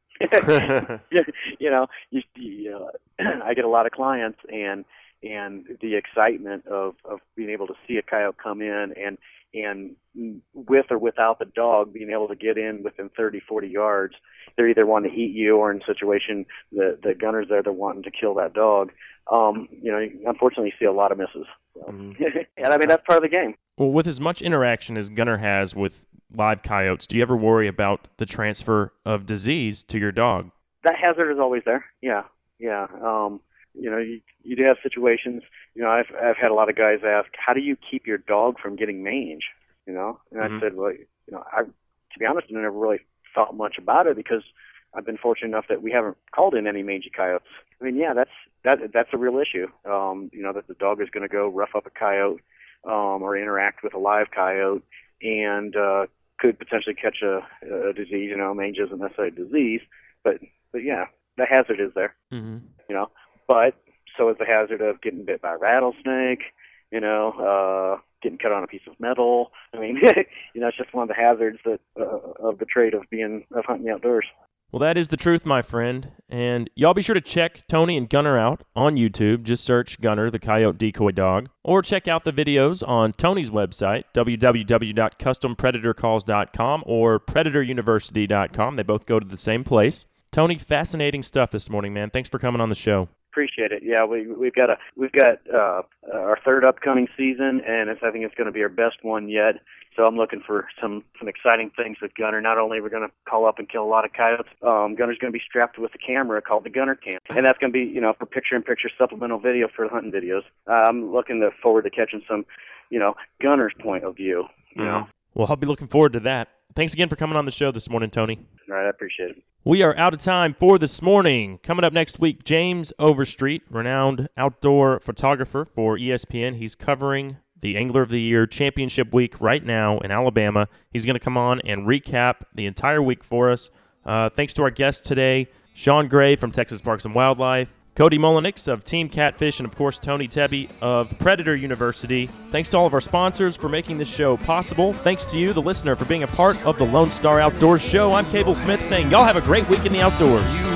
Speaker 12: you know, you, you, uh, I get a lot of clients, and and the excitement of, of being able to see a coyote come in and and with or without the dog being able to get in within thirty, forty yards, they're either wanting to eat you or in a situation the, the gunner's there, they're wanting to kill that dog. Um, you know, unfortunately you see a lot of misses. So. Mm-hmm. And I mean, that's part of the game.
Speaker 2: Well, with as much interaction as Gunner has with live coyotes, do you ever worry about the transfer of disease to your dog?
Speaker 12: That hazard is always there. Yeah, yeah. Um, you know, you, you do have situations, you know, I've I've had a lot of guys ask, how do you keep your dog from getting mange? You know, and mm-hmm. I said, well, you know, I, to be honest, I never really thought much about it because I've been fortunate enough that we haven't called in any mangy coyotes. I mean, yeah, that's that that's a real issue. Um, you know, that the dog is going to go rough up a coyote um, or interact with a live coyote and uh, could potentially catch a, a disease. You know, mange isn't necessarily a disease, but but yeah, the hazard is there.
Speaker 2: Mm-hmm.
Speaker 12: You know, but so is the hazard of getting bit by a rattlesnake. You know, uh, getting cut on a piece of metal. I mean, you know, it's just one of the hazards that uh, of the trade of being of hunting outdoors.
Speaker 2: Well, that is the truth, my friend. And y'all be sure to check Tony and Gunner out on YouTube. Just search Gunner, the Coyote Decoy Dog. Or check out the videos on Tony's website, w w w dot custom predator calls dot com or predator university dot com. They both go to the same place. Tony, fascinating stuff this morning, man. Thanks for coming on the show.
Speaker 12: Appreciate it. Yeah, we we've got a we've got uh, our third upcoming season, and it's, I think it's going to be our best one yet. So I'm looking for some some exciting things with Gunner. Not only are we going to call up and kill a lot of coyotes, um, Gunner's going to be strapped with a camera called the Gunner Cam, and that's going to be you know for picture-in-picture supplemental video for the hunting videos. Uh, I'm looking to forward to catching some, you know, Gunner's point of view. You know.
Speaker 2: Well, I'll be looking forward to that. Thanks again for coming on the show this morning, Tony.
Speaker 12: All right, I appreciate it.
Speaker 2: We are out of time for this morning. Coming up next week, James Overstreet, renowned outdoor photographer for E S P N. He's covering the Angler of the Year Championship Week right now in Alabama. He's going to come on and recap the entire week for us. Uh, thanks to our guest today, Sean Gray from Texas Parks and Wildlife, Cody Mullenix of Team Catfish, and, of course, Tony Tebby of Predator University. Thanks to all of our sponsors for making this show possible. Thanks to you, the listener, for being a part of the Lone Star Outdoors Show. I'm Cable Smith saying y'all have a great week in the outdoors.